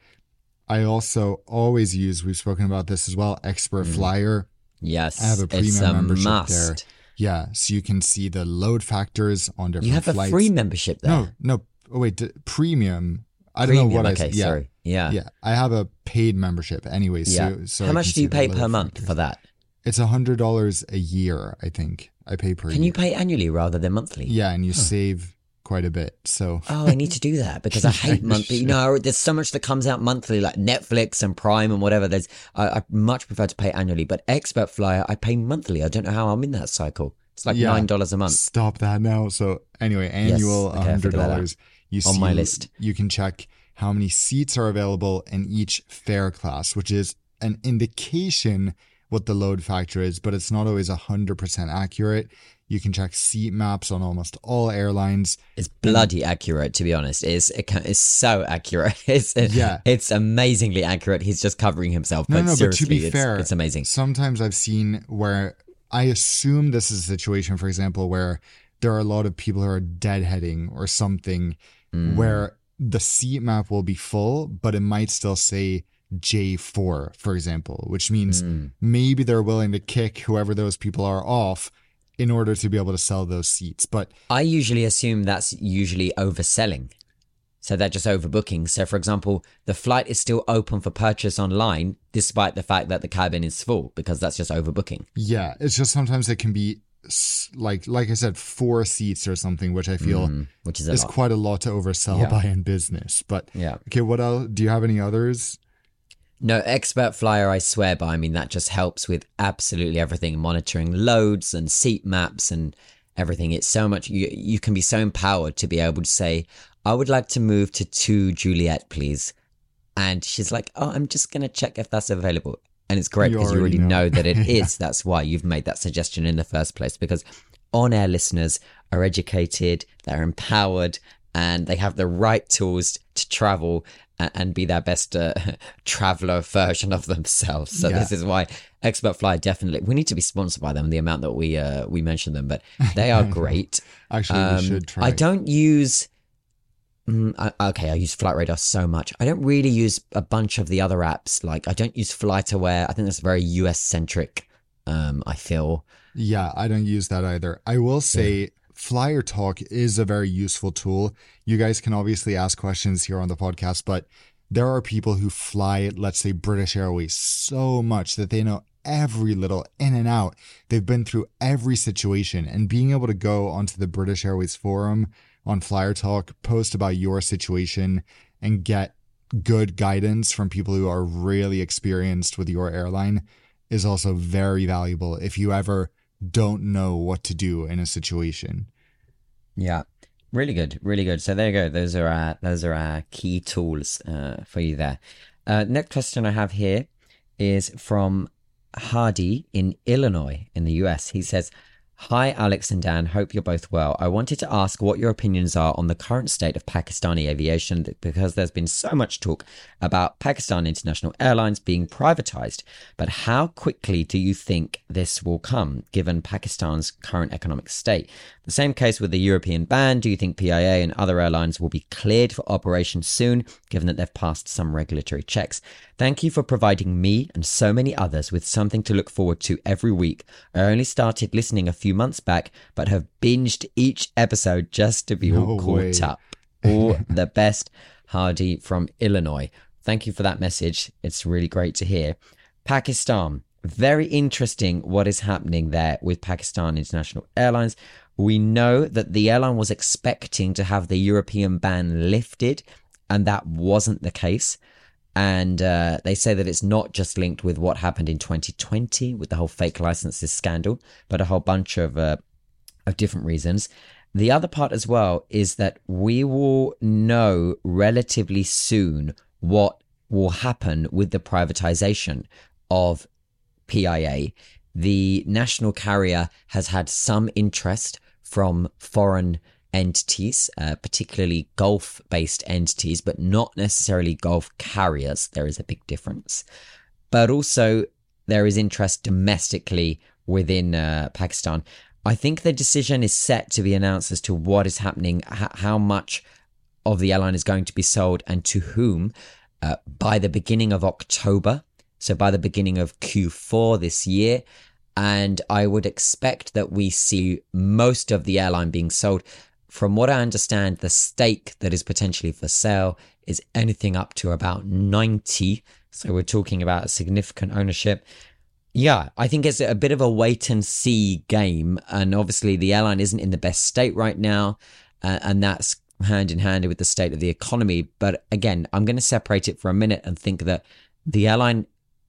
I also always use, we've spoken about this as well, Expert mm. Flyer. Yes, I have a premium it's a membership must. there. Yeah, so you can see the load factors on different flights. You have flights. a free membership there? No, no. Oh, wait, d- premium. I premium, don't know what okay, I said. Yeah, sorry. Yeah. Yeah, I have a paid membership anyway. So, yeah. so How I much can do you see the pay load per month factors. for that? It's one hundred dollars a year, I think. I pay per Can year. you pay annually rather than monthly? Yeah, and you huh. save quite a bit. So oh, I need to do that because I hate yeah, monthly. You know, there's so much that comes out monthly, like Netflix and Prime and whatever. There's, I, I much prefer to pay annually, but Expert Flyer, I pay monthly. I don't know how I'm in that cycle. It's like yeah, nine dollars a month. Stop that now. So anyway, annual yes, okay, one hundred dollars. You on see, my list. You can check how many seats are available in each fare class, which is an indication what the load factor is, but it's not always one hundred percent accurate. You can check seat maps on almost all airlines. It's bloody and, accurate, to be honest. It's it can, it's so accurate. It's yeah. it's amazingly accurate. He's just covering himself. No, but no, seriously, but to be it's, fair, it's amazing. Sometimes I've seen where I assume this is a situation, for example, where there are a lot of people who are deadheading or something, mm. where the seat map will be full, but it might still say J four, for example, which means mm. maybe they're willing to kick whoever those people are off in order to be able to sell those seats. But I usually assume that's usually overselling. So they're just overbooking. So for example, the flight is still open for purchase online, despite the fact that the cabin is full, because that's just overbooking. Yeah, it's just sometimes it can be like, like I said, four seats or something, which I feel mm, which is, a is lot. quite a lot to oversell yeah. by in business. But yeah. Okay, what else? Do you have any others? No, Expert Flyer, I swear by. I mean, that just helps with absolutely everything, monitoring loads and seat maps and everything. It's so much, you, you can be so empowered to be able to say, I would like to move to two Juliet, please. And she's like, oh, I'm just going to check if that's available. And it's great You because you already already know. know that it Yeah. is. That's why you've made that suggestion in the first place, because on-air listeners are educated, they're empowered, and they have the right tools to travel and, and be their best uh, traveler version of themselves. So Yeah. this is why Expert Fly definitely, we need to be sponsored by them, the amount that we uh, we mention them, but they are great. Actually, Um, we should try. I don't use. Mm, I, okay, I use Flight Radar so much. I don't really use a bunch of the other apps. Like I don't use FlightAware. I think that's very U S centric. Um, I feel. Yeah, I don't use that either. I will say Flyer Talk is a very useful tool. You guys can obviously ask questions here on the podcast, but there are people who fly, let's say, British Airways so much that they know every little in and out. They've been through every situation, and being able to go onto the British Airways forum on Flyer Talk, post about your situation, and get good guidance from people who are really experienced with your airline is also very valuable if you ever don't know what to do in a situation. Yeah, really good, really good. So there you go. Those are our those are our key tools uh, for you there. Uh, next question I have here is from Hardy in Illinois in the U S. He says, "Hi Alex and Dan, hope you're both well. I wanted to ask what your opinions are on the current state of Pakistani aviation, because there's been so much talk about Pakistan International Airlines being privatized. But how quickly do you think this will come, given Pakistan's current economic state? The same case with the European ban. Do you think P I A and other airlines will be cleared for operation soon, given that they've passed some regulatory checks? Thank you for providing me and so many others with something to look forward to every week. I only started listening a few months back, but have binged each episode just to be No all caught way. up. All the best, Hardy from Illinois." Thank you for that message. It's really great to hear. Pakistan, very interesting what is happening there with Pakistan International Airlines. We know that the airline was expecting to have the European ban lifted, and that wasn't the case. And uh, they say that it's not just linked with what happened in twenty twenty with the whole fake licenses scandal, but a whole bunch of uh, of different reasons. The other part as well is that we will know relatively soon what will happen with the privatization of P I A. The national carrier has had some interest from foreign entities, uh, particularly Gulf-based entities, but not necessarily Gulf carriers. There is a big difference. But also there is interest domestically within uh, Pakistan. I think the decision is set to be announced as to what is happening, h- how much of the airline is going to be sold and to whom uh, by the beginning of October. So by the beginning of Q four this year. And I would expect that we see most of the airline being sold. From what I understand, the stake that is potentially for sale is anything up to about ninety. So we're talking about a significant ownership. Yeah, I think it's a bit of a wait and see game. And obviously the airline isn't in the best state right now. Uh, and that's hand in hand with the state of the economy. But again, I'm going to separate it for a minute and think that the airline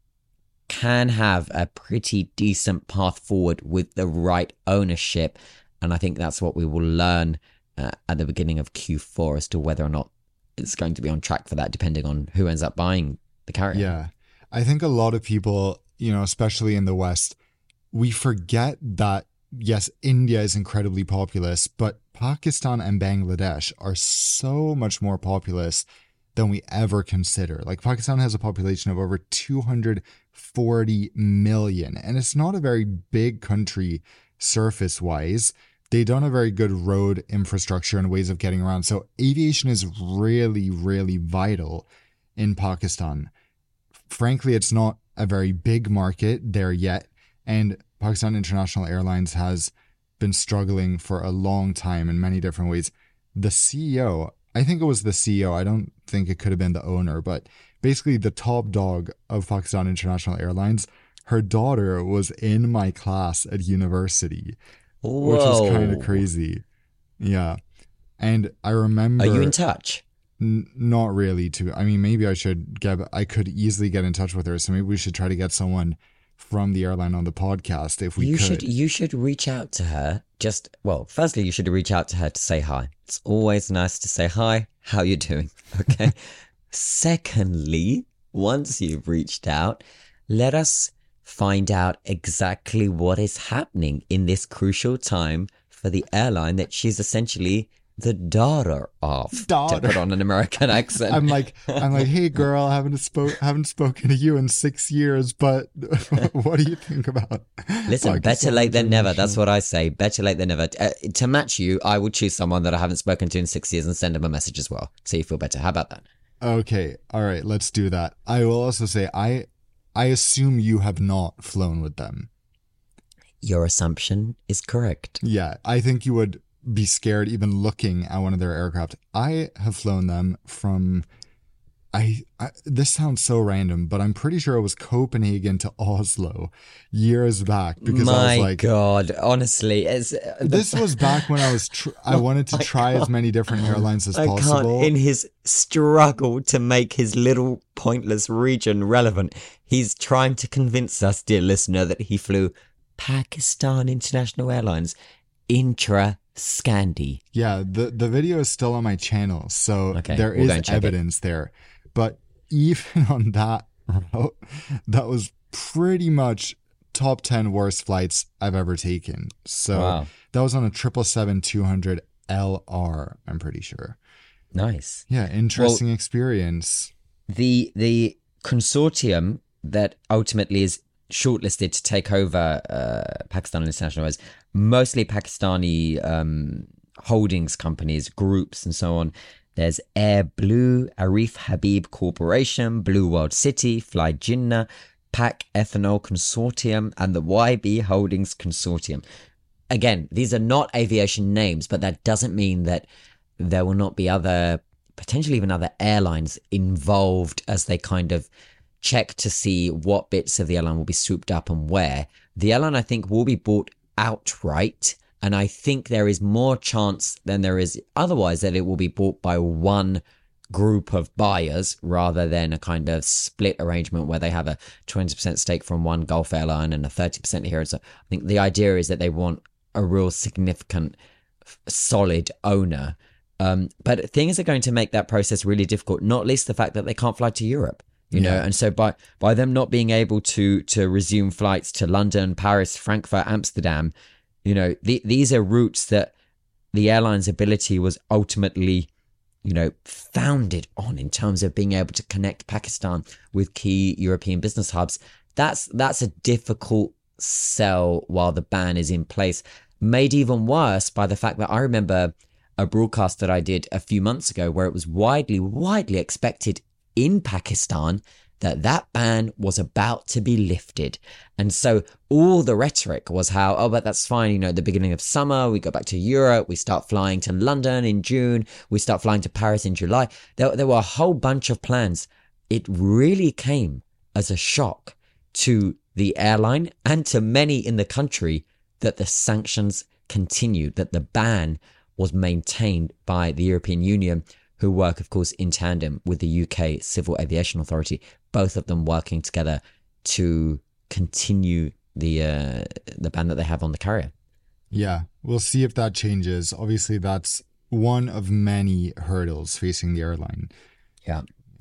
can have a pretty decent path forward with the right ownership. And I think that's what we will learn uh, at the beginning of Q four as to whether or not it's going to be on track for that, depending on who ends up buying the carrier. Yeah. I think a lot of people, you know, especially in the West, we forget that, yes, India is incredibly populous, but Pakistan and Bangladesh are so much more populous than we ever consider. Like Pakistan has a population of over two hundred forty million, and it's not a very big country surface wise. They don't have very good road infrastructure and ways of getting around. So aviation is really, really vital in Pakistan. Frankly, it's not a very big market there yet. And Pakistan International Airlines has been struggling for a long time in many different ways. The C E O, I think it was the C E O, I don't think it could have been the owner, but basically the top dog of Pakistan International Airlines, her daughter was in my class at university, Whoa. which is kind of crazy. Yeah. And I remember... Are you in touch? N- not really. To I mean, maybe I should get... I could easily get in touch with her, so maybe we should try to get someone from the airline on the podcast if we you could. should you should reach out to her. Just well, firstly, you should reach out to her to say hi. It's always nice to say hi. How you doing? Okay. Secondly, once you've reached out, let us find out exactly what is happening in this crucial time for the airline that she's essentially the daughter of. Daughter. To put on an American accent. I'm like, I'm like, hey girl, I haven't spoke, haven't spoken to you in six years, but what do you think about? Listen, better late than never. That's what I say. Better late than never. Uh, to match you, I would choose someone that I haven't spoken to in six years and send them a message as well, so you feel better. How about that? Okay, all right, let's do that. I will also say, I, I assume you have not flown with them. Your assumption is correct. Yeah, I think you would be scared even looking at one of their aircraft. I have flown them from, I, I this sounds so random, but I'm pretty sure it was Copenhagen to Oslo years back because My I was like, God, honestly, it's this was back when I was, tr- I wanted to try as many different airlines as I possible. can't, in his struggle to make his little pointless region relevant, he's trying to convince us, dear listener, that he flew Pakistan International Airlines intra Scandi. Yeah, the, the video is still on my channel, so Okay, there we'll go is and check evidence there. But even on that route, that was pretty much top ten worst flights I've ever taken. So Wow. that was on a triple seven two hundred L R, I'm pretty sure. Nice. Yeah, interesting experience. The the consortium that ultimately is shortlisted to take over uh, Pakistan International Airways, mostly Pakistani um, holdings companies, groups, and so on. There's Air Blue, Arif Habib Corporation, Blue World City, Fly Jinnah, Pak Ethanol Consortium, and the Y B Holdings Consortium. Again, these are not aviation names, but that doesn't mean that there will not be other, potentially even other airlines involved as they kind of check to see what bits of the airline will be swooped up and where. The airline, I think, will be bought outright, and I think there is more chance than there is otherwise that it will be bought by one group of buyers rather than a kind of split arrangement where they have a twenty percent stake from one Gulf airline and a thirty percent here. So I think the idea is that they want a real significant, solid owner. Um, but things are going to make that process really difficult, not least the fact that they can't fly to Europe. You know, Yeah. and so by by them not being able to to resume flights to London, Paris, Frankfurt, Amsterdam, you know, the, these are routes that the airline's ability was ultimately, you know, founded on in terms of being able to connect Pakistan with key European business hubs. That's that's a difficult sell while the ban is in place. Made even worse by the fact that I remember a broadcast that I did a few months ago where it was widely, widely expected in Pakistan that that ban was about to be lifted. And so all the rhetoric was how, oh, but that's fine. You know, at the beginning of summer, we go back to Europe, we start flying to London in June, we start flying to Paris in July. There, there were a whole bunch of plans. It really came as a shock to the airline and to many in the country that the sanctions continued, that the ban was maintained by the European Union, who work, of course, in tandem with the U K Civil Aviation Authority, both of them working together to continue the uh, the ban that they have on the carrier. Yeah, we'll see if that changes. Obviously, that's one of many hurdles facing the airline. Yeah.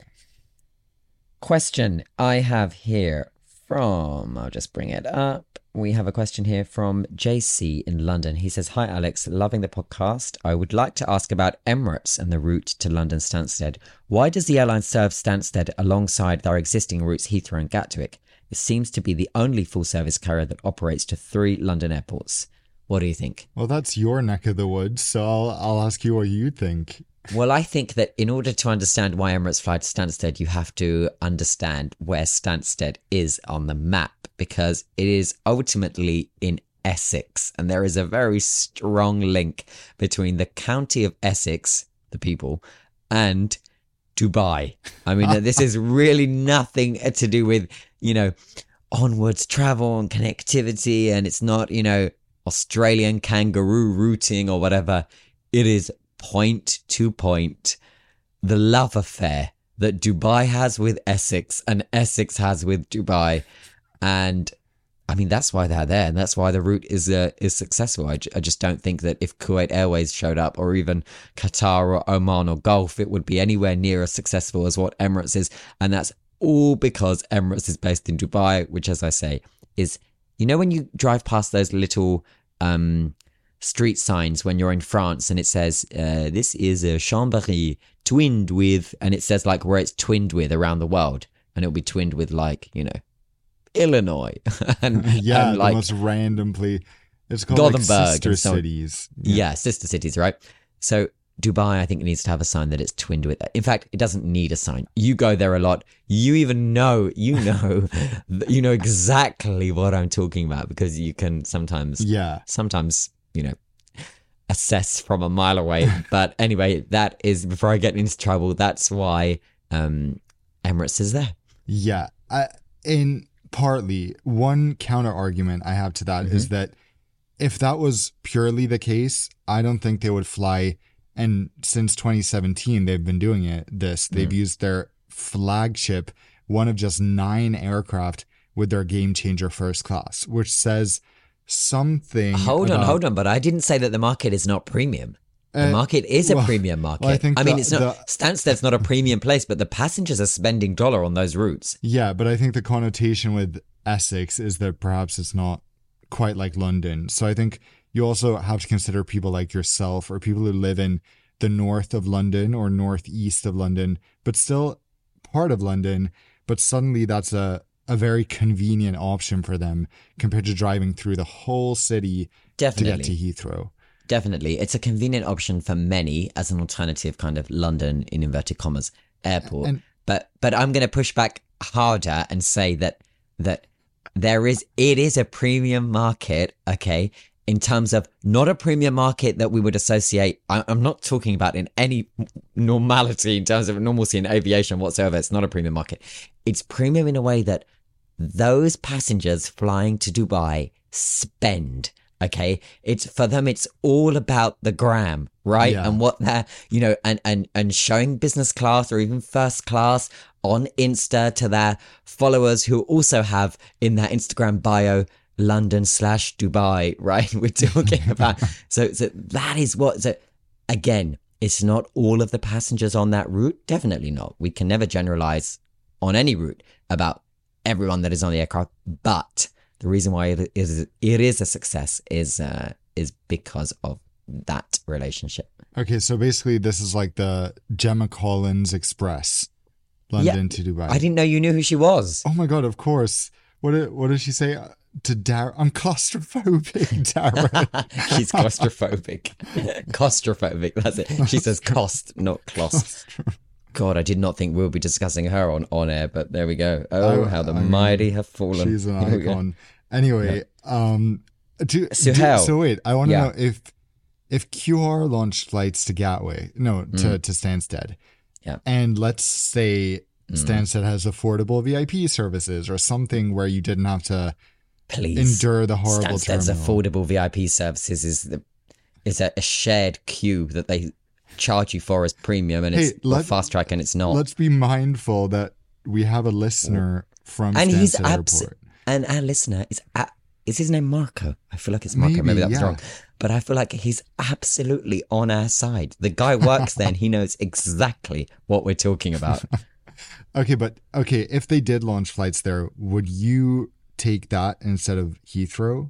Question I have here from, I'll just bring it up. We have a question here from J C in London. He says, hi, Alex, loving the podcast. I would like to ask about Emirates and the route to London Stansted. Why does the airline serve Stansted alongside their existing routes Heathrow and Gatwick? It seems to be the only full-service carrier that operates to three London airports. What do you think? Well, that's your neck of the woods, so I'll, I'll ask you what you think. Well, I think that in order to understand why Emirates fly to Stansted, you have to understand where Stansted is on the map, because it is ultimately in Essex, and there is a very strong link between the county of Essex, the people, and Dubai. I mean, this is really nothing to do with, you know, onwards travel and connectivity, and it's not, you know, Australian kangaroo routing or whatever. It is point to point, the love affair that Dubai has with Essex and Essex has with Dubai. And I mean, that's why they're there, and that's why the route is uh, is successful. I, j- I just don't think that if Kuwait Airways showed up, or even Qatar or Oman or Gulf, it would be anywhere near as successful as what Emirates is. And that's all because Emirates is based in Dubai, which, as I say, is, you know, when you drive past those little um, street signs when you're in France and it says, uh, this is a Chambéry twinned with, and it says like where it's twinned with around the world, and it'll be twinned with like, you know, Illinois and yeah, and like the most randomly. It's called Gothenburg like sister and so- cities. yeah. sister cities, right? So Dubai, I think, needs to have a sign that it's twinned with. In fact, it doesn't need a sign. You go there a lot. You even know, you know, you know exactly what I'm talking about, because you can sometimes, Yeah. sometimes, you know, assess from a mile away. But anyway, that is, before I get into trouble, that's why um, Emirates is there. Yeah. I, in partly, one counter argument I have to that Mm-hmm. is that if that was purely the case, I don't think they would fly. And since twenty seventeen, they've been doing it. This they've Mm. used their flagship, one of just nine aircraft, with their game changer first class, which says something. Hold on, about- hold on. But I didn't say that the market is not premium. The Uh, market is a well- premium market. well, I think I mean, the- it's not, the- Stansted's not a premium place, but the passengers are spending dollar on those routes. Yeah, but I think the connotation with Essex is that perhaps it's not quite like London. So I think you also have to consider people like yourself or people who live in the north of London or northeast of London, but still part of London. But suddenly that's a, a very convenient option for them compared to driving through the whole city Definitely. to get to Heathrow. Definitely. It's a convenient option for many as an alternative kind of London, in inverted commas, airport. And- but but I'm going to push back harder and say that that there is it is a premium market, okay, in terms of not a premium market that we would associate. I, I'm not talking about in any normality in terms of normalcy in aviation whatsoever. It's not a premium market. It's premium in a way that those passengers flying to Dubai spend. Okay, it's for them. It's all about the gram, right? Yeah. And what they're, you know, and and and showing business class or even first class on Insta to their followers who also have in their Instagram bio London slash Dubai, right? We're talking about so so that is what. So again, it's not all of the passengers on that route. Definitely not. We can never generalize on any route about everyone that is on the aircraft, but the reason why it is it is a success is uh, is because of that relationship. Okay, so basically this is like the Gemma Collins Express, London to Dubai. I didn't know you knew who she was. Oh my god, of course. What did, what did she say to Darren? I'm claustrophobic, Darren. She's claustrophobic. Claustrophobic, that's it. She says cost, not clost. God, I did not think we'll be discussing her on, on air, but there we go. Oh, I- how the I mean, mighty have fallen. She's an Here we go. icon. Anyway, um, do, So do- how- so wait, I want to Yeah. know if if Q R launched flights to Gatway, no, to, to Stansted. Mm. Yeah. Mm. And let's say Stansted has affordable V I P services or something where you didn't have to Please. endure the horrible Stansted's terminal. affordable V I P services is the is a, a shared queue that they charge you for as premium, and Hey, it's let- fast track, and it's not. Let's be mindful that we have a listener from And he's Stansted abs- Airport. and our listener is a- is his name Marco? I feel like it's Marco. Maybe, Maybe, that was yeah. wrong, but I feel like he's absolutely on our side. The guy works there, and he knows exactly what we're talking about. Okay, but okay, if they did launch flights there, would you take that instead of Heathrow?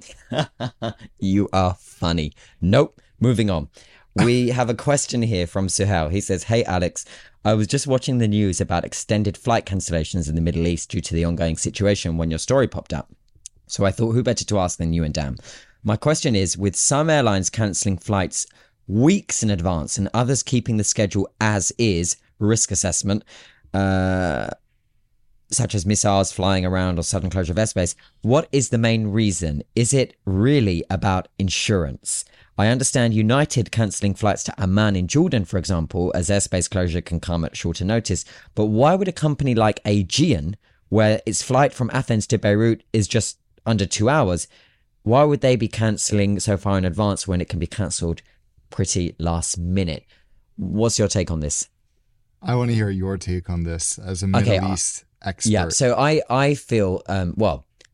You are funny. Nope. Moving on. We have a question here from Suhail. He says, "Hey Alex, I was just watching the news about extended flight cancellations in the Middle East due to the ongoing situation when your story popped up. So I thought, who better to ask than you and Dan? My question is, with some airlines cancelling flights weeks in advance and others keeping the schedule as is, risk assessment, uh, such as missiles flying around or sudden closure of airspace, what is the main reason? Is it really about insurance? I understand United cancelling flights to Amman in Jordan, for example, as airspace closure can come at shorter notice. But why would a company like Aegean, where its flight from Athens to Beirut is just under two hours, why would they be cancelling so far in advance when it can be cancelled pretty last minute? What's your take on this? I want to hear your take on this as a Middle Okay, uh, East expert. Yeah, so I, I feel, um, well,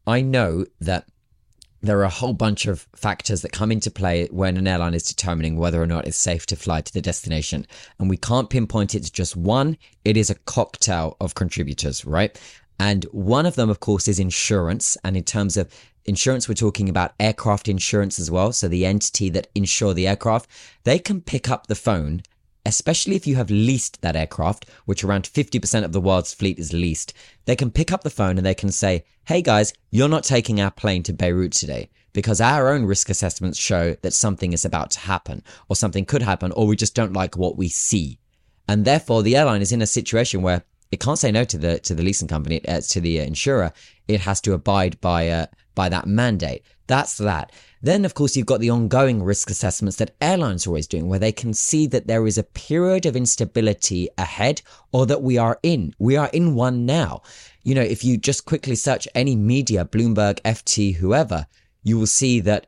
I know that there are a whole bunch of factors that come into play when an airline is determining whether or not it's safe to fly to the destination. And we can't pinpoint it to just one. It is a cocktail of contributors, right? And one of them, of course, is insurance. And in terms of insurance, we're talking about aircraft insurance as well. So the entity that insure the aircraft, they can pick up the phone, especially if you have leased that aircraft, which around fifty percent of the world's fleet is leased. They can pick up the phone and they can say, hey guys, you're not taking our plane to Beirut today because our own risk assessments show that something is about to happen or something could happen, or we just don't like what we see. And therefore the airline is in a situation where it can't say no to the to the leasing company, uh, to the uh, insurer. It has to abide by uh, by that mandate. That's that. Then, of course, you've got the ongoing risk assessments that airlines are always doing, where they can see that there is a period of instability ahead, or that we are in. We are in one now. You know, if you just quickly search any media, Bloomberg, F T, whoever, you will see that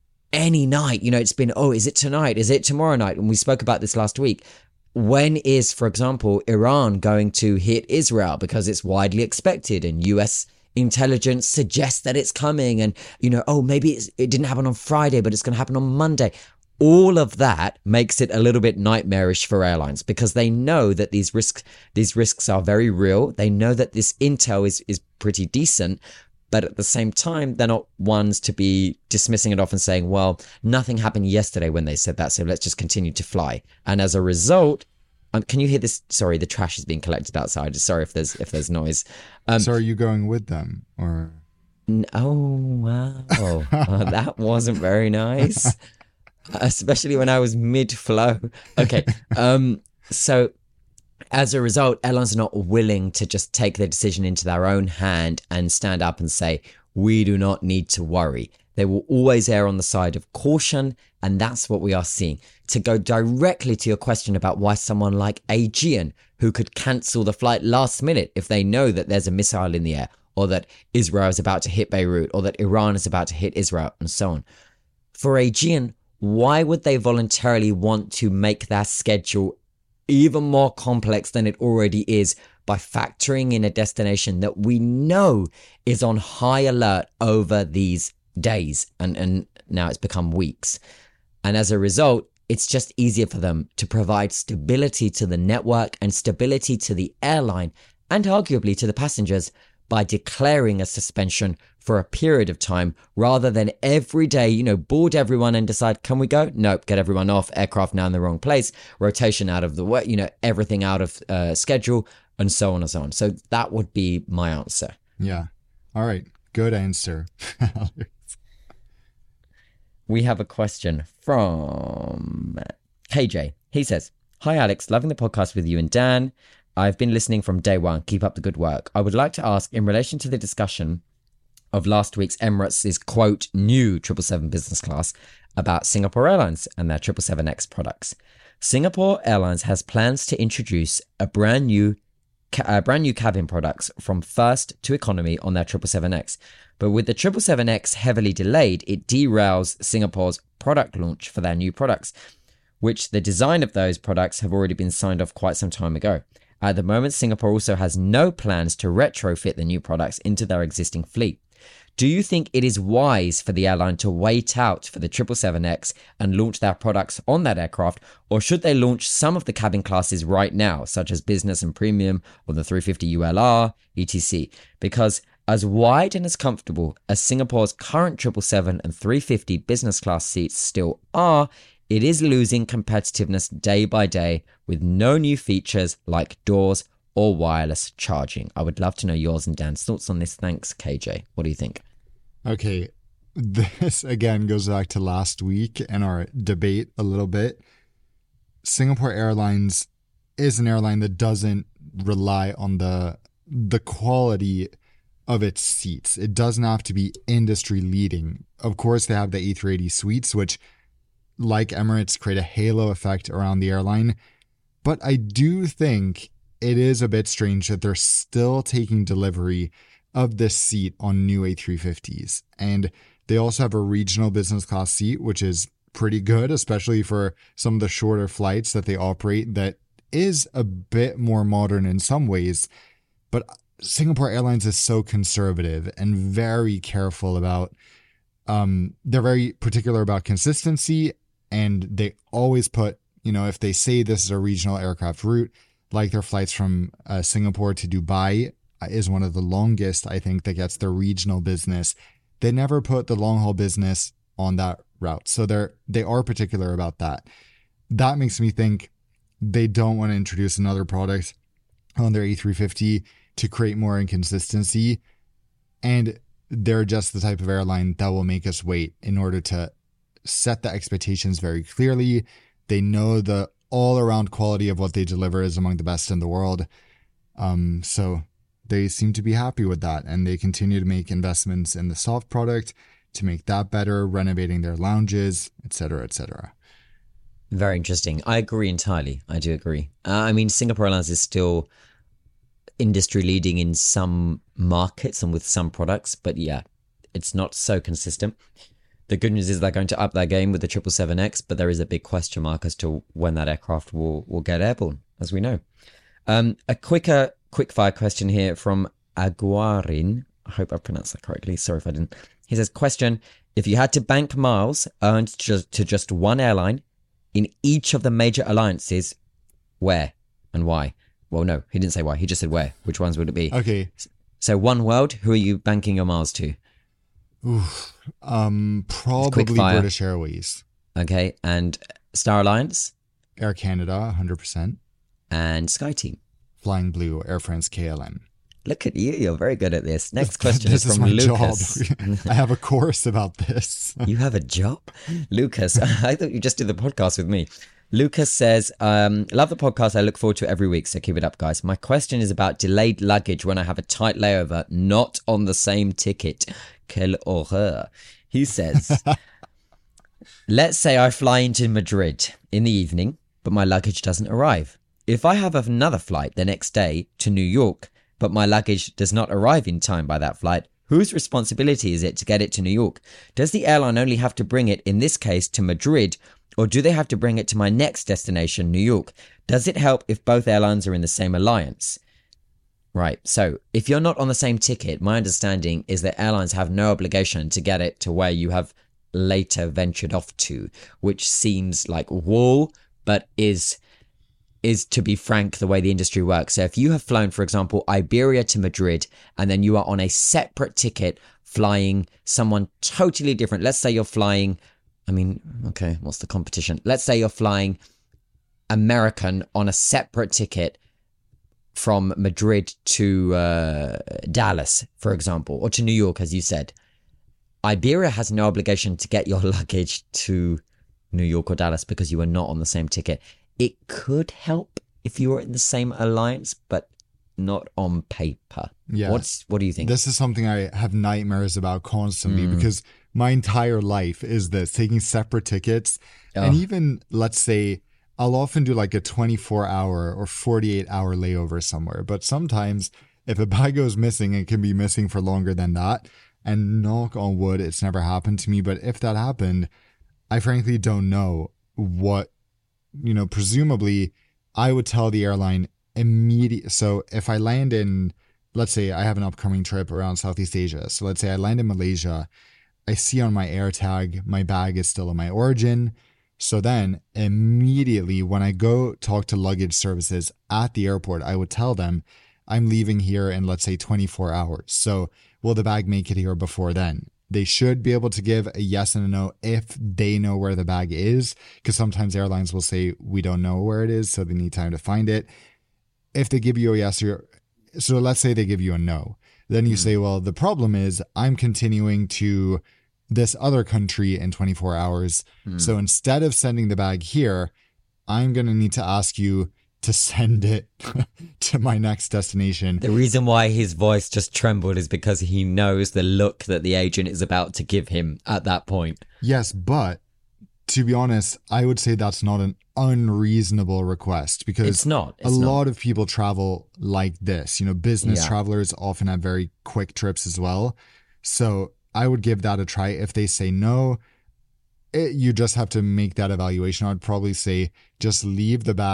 any night, you know, it's been, oh, is it tonight? Is it tomorrow night? And we spoke about this last week. When is, for example, Iran going to hit Israel? Because it's widely expected, and U S intelligence suggests that it's coming, and, you know, oh, maybe it's, it didn't happen on Friday, but it's going to happen on Monday. All of that makes it a little bit nightmarish for airlines, because they know that these risks, these risks are very real. They know that this intel is, is pretty decent, but at the same time, they're not ones to be dismissing it off and saying, well, nothing happened yesterday when they said that, so let's just continue to fly. And as a result, um, can you hear this? Sorry, the trash is being collected outside. Sorry if there's if there's noise. Um, so are you going with them, or? N- oh, wow. uh, that wasn't very nice, especially when I was mid-flow. Okay, um, so as a result, airlines are not willing to just take their decision into their own hand and stand up and say, we do not need to worry. They will always err on the side of caution, and that's what we are seeing. To go directly to your question about why someone like Aegean, who could cancel the flight last minute if they know that there's a missile in the air, or that Israel is about to hit Beirut, or that Iran is about to hit Israel, and so on. For Aegean, why would they voluntarily want to make their schedule even more complex than it already is by factoring in a destination that we know is on high alert over these days, and, and now it's become weeks. And as a result, it's just easier for them to provide stability to the network and stability to the airline, and arguably to the passengers, by declaring a suspension for a period of time, rather than every day, you know, board everyone and decide, can we go? Nope, get everyone off, aircraft now in the wrong place, rotation out of the way, you know, everything out of uh, schedule, and so on and so on. So that would be my answer. Yeah. All right. Good answer. We have a question from K J. He says, hi, Alex. Loving the podcast with you and Dan. I've been listening from day one. Keep up the good work. I would like to ask, in relation to the discussion of last week's Emirates' quote, new triple seven business class, about Singapore Airlines and their triple seven X products. Singapore Airlines has plans to introduce a brand new uh, brand new cabin products from first to economy on their triple seven X. But with the triple seven X heavily delayed, it derails Singapore's product launch for their new products, which the design of those products have already been signed off quite some time ago. At the moment, Singapore also has no plans to retrofit the new products into their existing fleet. Do you think it is wise for the airline to wait out for the triple seven X and launch their products on that aircraft, or should they launch some of the cabin classes right now, such as business and premium, or the three fifty U L R, et cetera? Because as wide and as comfortable as Singapore's current triple seven and three fifty business class seats still are, it is losing competitiveness day by day with no new features like doors or wireless charging. I would love to know yours and Dan's thoughts on this. Thanks, K J. What do you think? Okay, this again goes back to last week and our debate a little bit. Singapore Airlines is an airline that doesn't rely on the the quality of its seats. It doesn't have to be industry leading. Of course, they have the A three eighty suites, which, like Emirates, create a halo effect around the airline. But I do think it is a bit strange that they're still taking delivery of this seat on new A three fifties. And they also have a regional business class seat, which is pretty good, especially for some of the shorter flights that they operate, that is a bit more modern in some ways. But Singapore Airlines is so conservative and very careful about, um, they're very particular about consistency, and they always put, you know, if they say this is a regional aircraft route, like their flights from uh, Singapore to Dubai is one of the longest, I think, that gets their regional business. They never put the long haul business on that route. So they're, they are particular about that. That makes me think they don't want to introduce another product on their A three fifty to create more inconsistency. And they're just the type of airline that will make us wait in order to set the expectations very clearly. They know the all around quality of what they deliver is among the best in the world. Um, so they seem to be happy with that. And they continue to make investments in the soft product to make that better, renovating their lounges, et cetera, et cetera. Very interesting. I agree entirely. I do agree. Uh, I mean, Singapore Airlines is still industry leading in some markets and with some products, but yeah, it's not so consistent. The good news is they're going to up their game with the triple seven X, but there is a big question mark as to when that aircraft will, will get airborne, as we know. Um, a quicker quick fire question here from Aguarin. I hope I pronounced that correctly. Sorry if I didn't. He says, question, if you had to bank miles earned to, to just one airline in each of the major alliances, where and why? Well, no, he didn't say why. He just said where. Which ones would it be? Okay. So One World, who are you banking your miles to? Oof. Um, probably British Airways. Okay. And Star Alliance? Air Canada, one hundred percent. And SkyTeam? Flying Blue, Air France K L M. Look at you. You're very good at this. Next question this is from is my Lucas. Job. I have a course about this. You have a job? Lucas, I thought you just did the podcast with me. Lucas says, um, love the podcast. I look forward to it every week, so keep it up, guys. My question is about delayed luggage when I have a tight layover, not on the same ticket. Quelle horreur. He says, let's say I fly into Madrid in the evening, but my luggage doesn't arrive. If I have another flight the next day to New York, but my luggage does not arrive in time by that flight, whose responsibility is it to get it to New York? Does the airline only have to bring it, in this case, to Madrid, or do they have to bring it to my next destination, New York? Does it help if both airlines are in the same alliance? Right, so if you're not on the same ticket, my understanding is that airlines have no obligation to get it to where you have later ventured off to, which seems like wool, but is... is, to be frank, the way the industry works. So if you have flown, for example, Iberia to Madrid, and then you are on a separate ticket flying someone totally different. Let's say you're flying, I mean, okay, what's the competition? Let's say you're flying American on a separate ticket from Madrid to uh, Dallas, for example, or to New York, as you said. Iberia has no obligation to get your luggage to New York or Dallas because you are not on the same ticket. It could help if you were in the same alliance, but not on paper. Yeah. What's, what do you think? This is something I have nightmares about constantly mm. because my entire life is this, taking separate tickets. Oh. And even, let's say, I'll often do like a twenty-four hour or forty-eight hour layover somewhere. But sometimes if a bag goes missing, it can be missing for longer than that. And knock on wood, it's never happened to me. But if that happened, I frankly don't know what, you know, presumably I would tell the airline immediately. So if I land in, let's say I have an upcoming trip around Southeast Asia. So let's say I land in Malaysia. I see on my air tag, my bag is still in my origin. So then immediately when I go talk to luggage services at the airport, I would tell them I'm leaving here in, let's say, twenty-four hours. So will the bag make it here before then? They should be able to give a yes and a no if they know where the bag is, because sometimes airlines will say we don't know where it is, so they need time to find it. If they give you a yes, or so let's say they give you a no, then you mm. say, well, the problem is I'm continuing to this other country in twenty-four hours. Mm. So instead of sending the bag here, I'm going to need to ask you to send it to my next destination. The reason why his voice just trembled is because he knows the look that the agent is about to give him at that point. Yes, but to be honest, I would say that's not an unreasonable request because it's not. It's a not. lot of people travel like this. You know, business Yeah. travelers often have very quick trips as well. So I would give that a try. If they say no, it, you just have to make that evaluation. I would probably say just leave the bag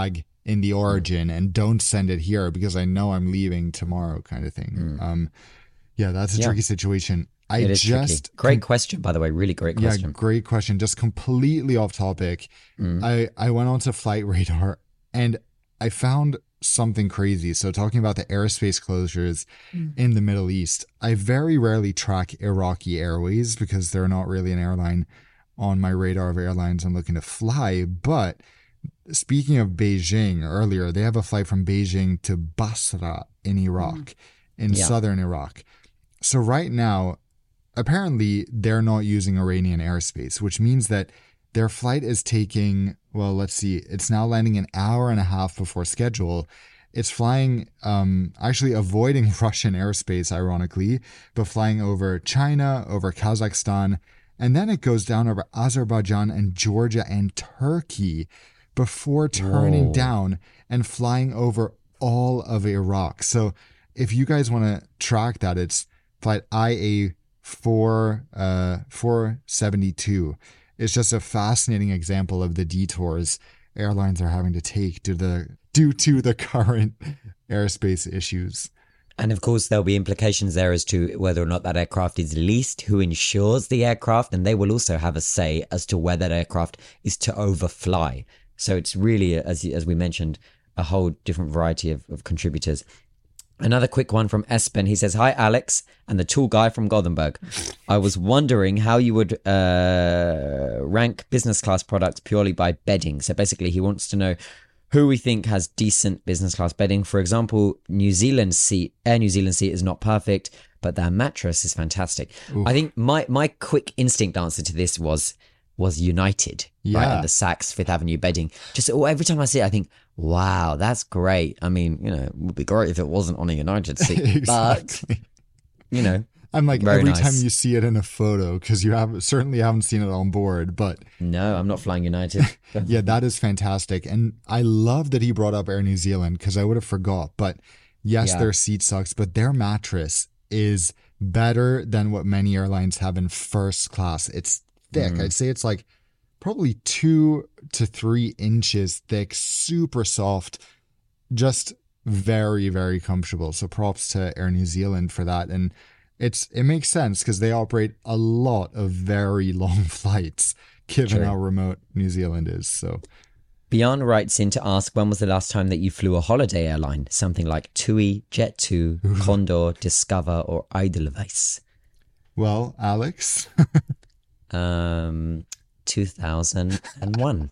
in the origin and don't send it here because I know I'm leaving tomorrow, kind of thing. Mm. Um, yeah, that's a yeah. tricky situation. I it is just tricky. Great question, by the way. Really great question. Yeah, great question. Just completely off topic. Mm. I, I went onto Flight Radar and I found something crazy. So talking about the airspace closures mm. in the Middle East, I very rarely track Iraqi Airways because they're not really an airline on my radar of airlines I'm looking to fly. But speaking of Beijing earlier, they have a flight from Beijing to Basra in Iraq, mm. in yeah. southern Iraq. So right now, apparently they're not using Iranian airspace, which means that their flight is taking, well, let's see, it's now landing an hour and a half before schedule. It's flying, um, actually avoiding Russian airspace, ironically, but flying over China, over Kazakhstan, and then it goes down over Azerbaijan and Georgia and Turkey before turning Whoa. down and flying over all of Iraq. So if you guys want to track that, it's flight I A four seventy-two. It's just a fascinating example of the detours airlines are having to take due to the, due to the current airspace issues. And of course, there'll be implications there as to whether or not that aircraft is leased, who insures the aircraft, and they will also have a say as to where that aircraft is to overfly. So it's really, as as we mentioned, a whole different variety of, of contributors. Another quick one from Espen. He says, "Hi, Alex, and the tall guy from Gothenburg. I was wondering how you would uh, rank business class products purely by bedding." So basically, he wants to know who we think has decent business class bedding. For example, New Zealand seat, Air New Zealand seat is not perfect, but their mattress is fantastic. Oof. I think my my quick instinct answer to this was was United, yeah. right? And the Saks Fifth Avenue bedding. Just oh, every time I see it, I think, wow, that's great. I mean, you know, it would be great if it wasn't on a United seat, exactly. But you know, I'm like very every nice. time you see it in a photo, because you have certainly haven't seen it on board, but no, I'm not flying United. Yeah, that is fantastic, and I love that he brought up Air New Zealand because I would have forgot. But yes, yeah. their seat sucks, but their mattress is better than what many airlines have in first class. It's thick. Mm. I'd say it's like probably two to three inches thick, super soft, just very, very comfortable. So props to Air New Zealand for that. And it's it makes sense because they operate a lot of very long flights, given True. how remote New Zealand is. So Bjorn writes in to ask, when was the last time that you flew a holiday airline? Something like TUI, Jet two, Condor, Discover, or Edelweiss? Well, Alex? um, two thousand one.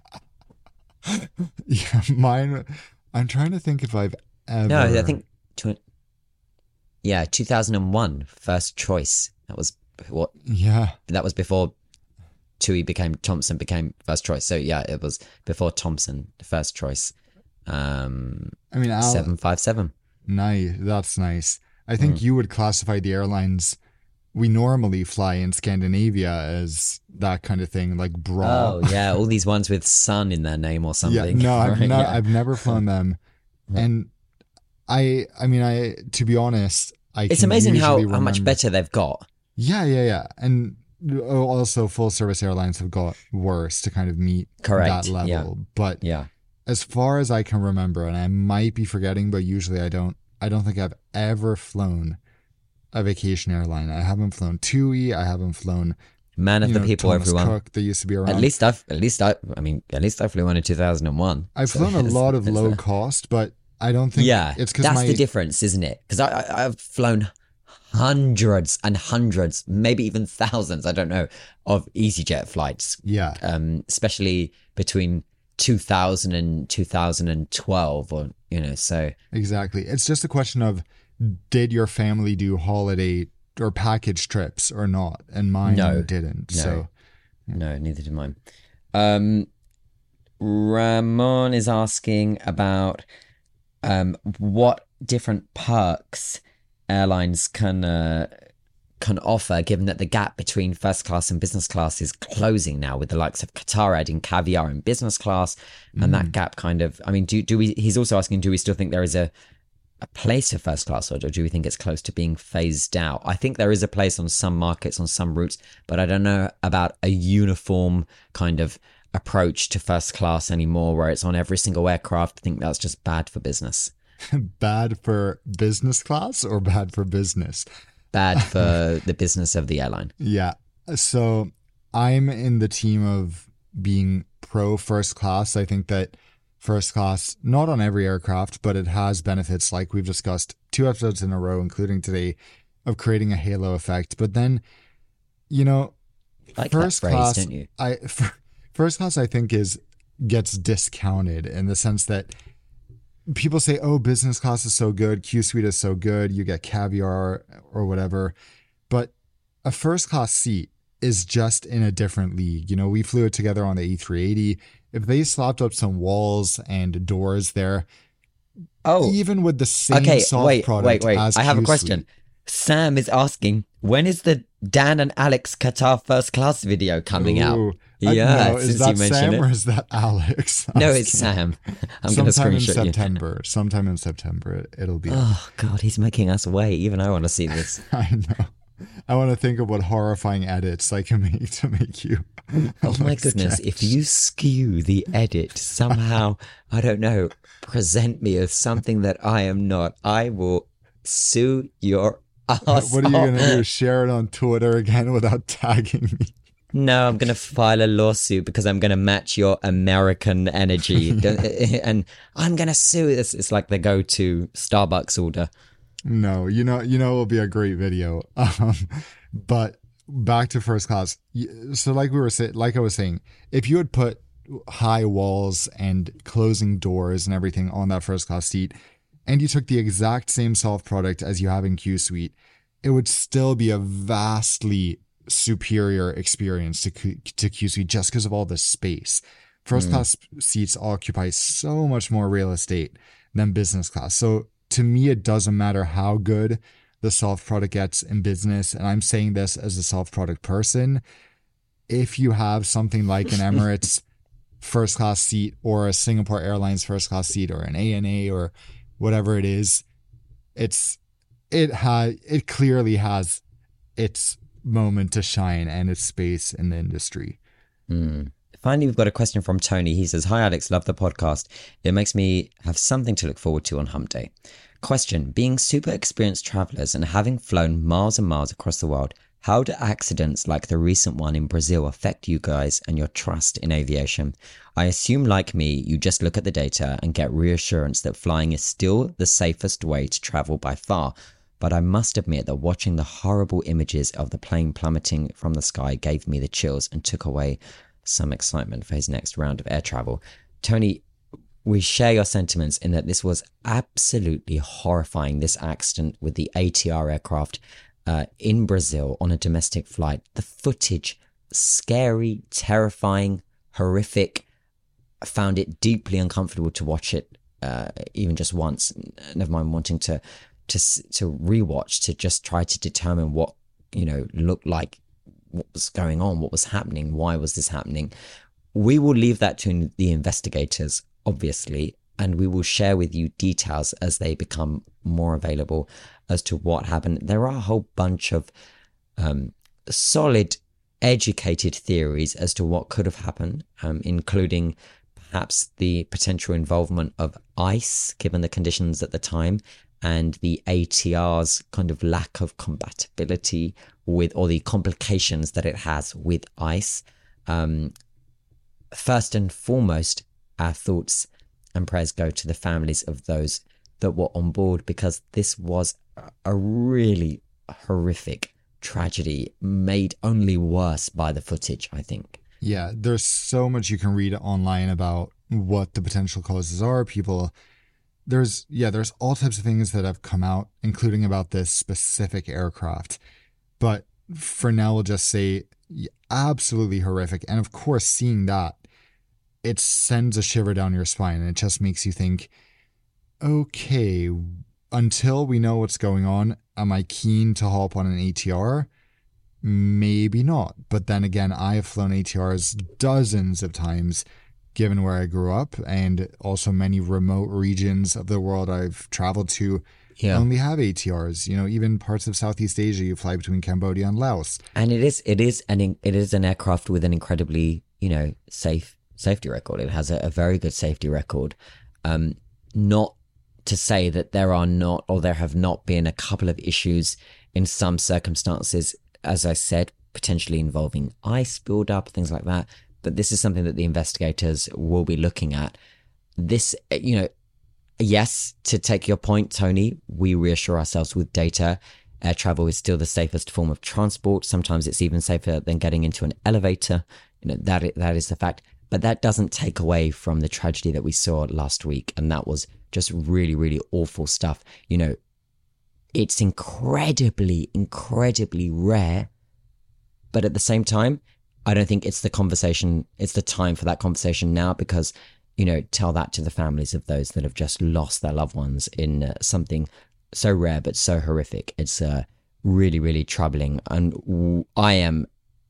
Yeah, mine, I'm trying to think if I've ever... No, I think... Tw- yeah, two thousand one, first choice. That was what? Yeah. That was before TUI became, Thompson became first choice. So yeah, it was before Thompson, the first choice. Um, I mean, Al- seven five seven. Nice. That's nice. I think mm. you would classify the airlines we normally fly in Scandinavia as that kind of thing, like bra. Oh yeah, all these ones with sun in their name or something. Yeah, no, I've, right? no, yeah. I've never flown them. And I, I mean, I, to be honest, I It's can amazing how, usually how much remember- better they've got. Yeah, yeah, yeah. And also full service airlines have got worse to kind of meet Correct. that level. Yeah. But yeah. as far as I can remember, and I might be forgetting, but usually I don't, I don't think I've ever flown a vacation airline. I haven't flown TUI. I haven't flown Man of you the know, people, Thomas everyone. Cook, they used to be around. At least I've, at least I, I mean, at least I flew one in two thousand one. I've so flown a lot of low that. cost, but I don't think yeah, it's because that's my... the difference, isn't it? Because I, I, I've flown hundreds and hundreds, maybe even thousands, I don't know, of EasyJet flights. Yeah. Um, especially between two thousand and two thousand twelve, or, you know, so. Exactly. It's just a question of, did your family do holiday or package trips or not? And mine no, didn't. No. So no, neither did mine. Um, Ramon is asking about um, what different perks airlines can uh, can offer, given that the gap between first class and business class is closing now, with the likes of Qatar adding caviar in business class, and mm. that gap kind of. I mean, do do we? He's also asking, do we still think there is a a place for first class, or do we think it's close to being phased out? I think there is a place on some markets, on some routes, but I don't know about a uniform kind of approach to first class anymore, where it's on every single aircraft. I think that's just bad for business. Bad for business class or bad for business? Bad for the business of the airline. Yeah. So I'm in the team of being pro first class. I think that first class, not on every aircraft, but it has benefits, like we've discussed two episodes in a row, including today, of creating a halo effect. But then, you know, like first that phrase, class, don't you? I first class, I think is gets discounted in the sense that people say, "Oh, business class is so good, Q Suite is so good, you get caviar or whatever," but a first class seat is just in a different league. You know, we flew it together on the A three eighty. If they slapped up some walls and doors there, oh, even with the same okay, soft wait, product wait, wait. as I have a Q question. Suite. Sam is asking, when is the Dan and Alex Qatar first class video coming Ooh, out? I- Yeah, no, is since that you mentioned Sam it. or is that Alex? No, asking? it's Sam. I'm going to Sometime in screenshot you. September. Sometime in September, it- it'll be. Oh, God, he's making us wait. Even I want to see this. I know. I want to think of what horrifying edits I can make to make you. Oh my look goodness, sketch. if you skew the edit somehow, I don't know, present me as something that I am not, I will sue your ass What are you off. going to do? Share it on Twitter again without tagging me? No, I'm going to file a lawsuit because I'm going to match your American energy. Don't- and I'm going to sue this. It's like the go-to Starbucks order. No, you know, you know, it'll be a great video. Um, but back to first class. Y- So, like we were saying, like I was saying, if you had put high walls and closing doors and everything on that first class seat, and you took the exact same soft product as you have in Q Suite, it would still be a vastly superior experience to Q- to Q Suite just because of all the space. First class seats occupy so much more real estate than business class. So to me, it doesn't matter how good the soft product gets in business. And I'm saying this as a soft product person. If you have something like an Emirates first class seat or a Singapore Airlines first class seat or an A N A or whatever it is, it's it has it clearly has its moment to shine and its space in the industry. Mm. Finally, we've got a question from Tony. He says, "Hi Alex, love the podcast. It makes me have something to look forward to on Hump Day. Question, being super experienced travelers and having flown miles and miles across the world, how do accidents like the recent one in Brazil affect you guys and your trust in aviation? I assume, like me, you just look at the data and get reassurance that flying is still the safest way to travel by far. But I must admit that watching the horrible images of the plane plummeting from the sky gave me the chills and took away some excitement for his next round of air travel." Tony, we share your sentiments in that this was absolutely horrifying, this accident with the A T R aircraft uh, in Brazil on a domestic flight. The footage, scary, terrifying, horrific. I found it deeply uncomfortable to watch it uh, even just once, never mind wanting to to to rewatch, to just try to determine what, you know, looked like, what was going on, what was happening, why was this happening. We will leave that to the investigators, obviously, and we will share with you details as they become more available as to what happened. There are a whole bunch of um, solid, educated theories as to what could have happened, um, including perhaps the potential involvement of ice, given the conditions at the time, and the A T R's kind of lack of compatibility with, or the complications that it has with ice. Um, first and foremost, our thoughts and prayers go to the families of those that were on board, because this was a really horrific tragedy made only worse by the footage, I think. Yeah, there's so much you can read online about what the potential causes are. People, there's, yeah, there's all types of things that have come out, including about this specific aircraft. But for now, we'll just say absolutely horrific. And of course, seeing that, it sends a shiver down your spine, and it just makes you think, okay, until we know what's going on, am I keen to hop on an A T R? Maybe not. But then again, I have flown A T Rs dozens of times, given where I grew up, and also many remote regions of the world I've traveled to Yeah. only have A T Rs. You know, even parts of Southeast Asia, you fly between Cambodia and Laos. And it is it is an it is an aircraft with an incredibly, you know, safe safety record. It has a, a very good safety record. Um, not to say that there are not, or there have not been a couple of issues in some circumstances, as I said, potentially involving ice buildup, things like that. But this is something that the investigators will be looking at. This, you know, yes, to take your point, Tony, we reassure ourselves with data. Air travel is still the safest form of transport. Sometimes it's even safer than getting into an elevator. You know, that that is the fact. But that doesn't take away from the tragedy that we saw last week. And that was just really, really awful stuff. You know, it's incredibly, incredibly rare. But at the same time, I don't think it's the conversation, it's the time for that conversation now, because, you know, tell that to the families of those that have just lost their loved ones in uh, something so rare but so horrific. It's uh, really, really troubling. And w- I am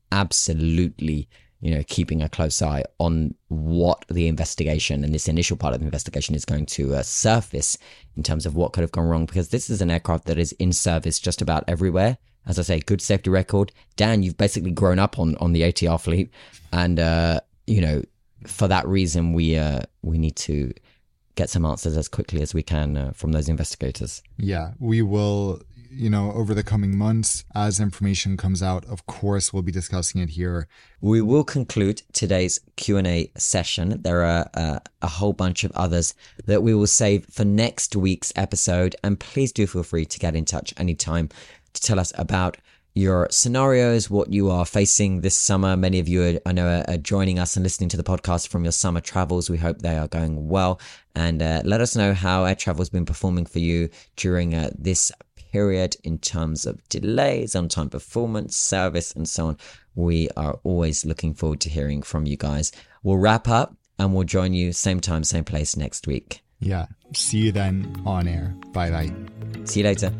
absolutely, you know, keeping a close eye on what the investigation and this initial part of the investigation is going to uh, surface in terms of what could have gone wrong, because this is an aircraft that is in service just about everywhere. As I say, good safety record. Dan, you've basically grown up on, on the A T R fleet. And, uh, you know, for that reason, we uh, we need to get some answers as quickly as we can uh, from those investigators. Yeah, we will, you know, over the coming months, as information comes out, of course, we'll be discussing it here. We will conclude today's Q and A session. There are uh, a whole bunch of others that we will save for next week's episode. And please do feel free to get in touch anytime to tell us about your scenarios, what you are facing this summer. Many of you, are, I know, are, are joining us and listening to the podcast from your summer travels. We hope they are going well. And uh, let us know how air travel has been performing for you during uh, this period in terms of delays, on-time performance, service, and so on. We are always looking forward to hearing from you guys. We'll wrap up and we'll join you same time, same place next week. Yeah. See you then on air. Bye-bye. See you later.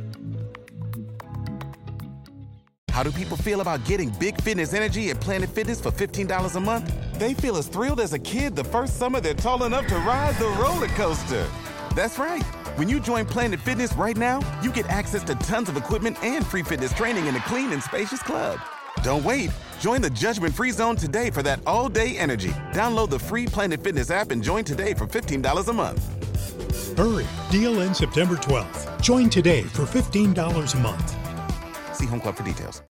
How do people feel about getting big fitness energy at Planet Fitness for fifteen dollars a month? They feel as thrilled as a kid the first summer they're tall enough to ride the roller coaster. That's right. When you join Planet Fitness right now, you get access to tons of equipment and free fitness training in a clean and spacious club. Don't wait. Join the judgment-free zone today for that all-day energy. Download the free Planet Fitness app and join today for fifteen dollars a month. Hurry. Deal ends September twelfth. Join today for fifteen dollars a month. See Home Club for details.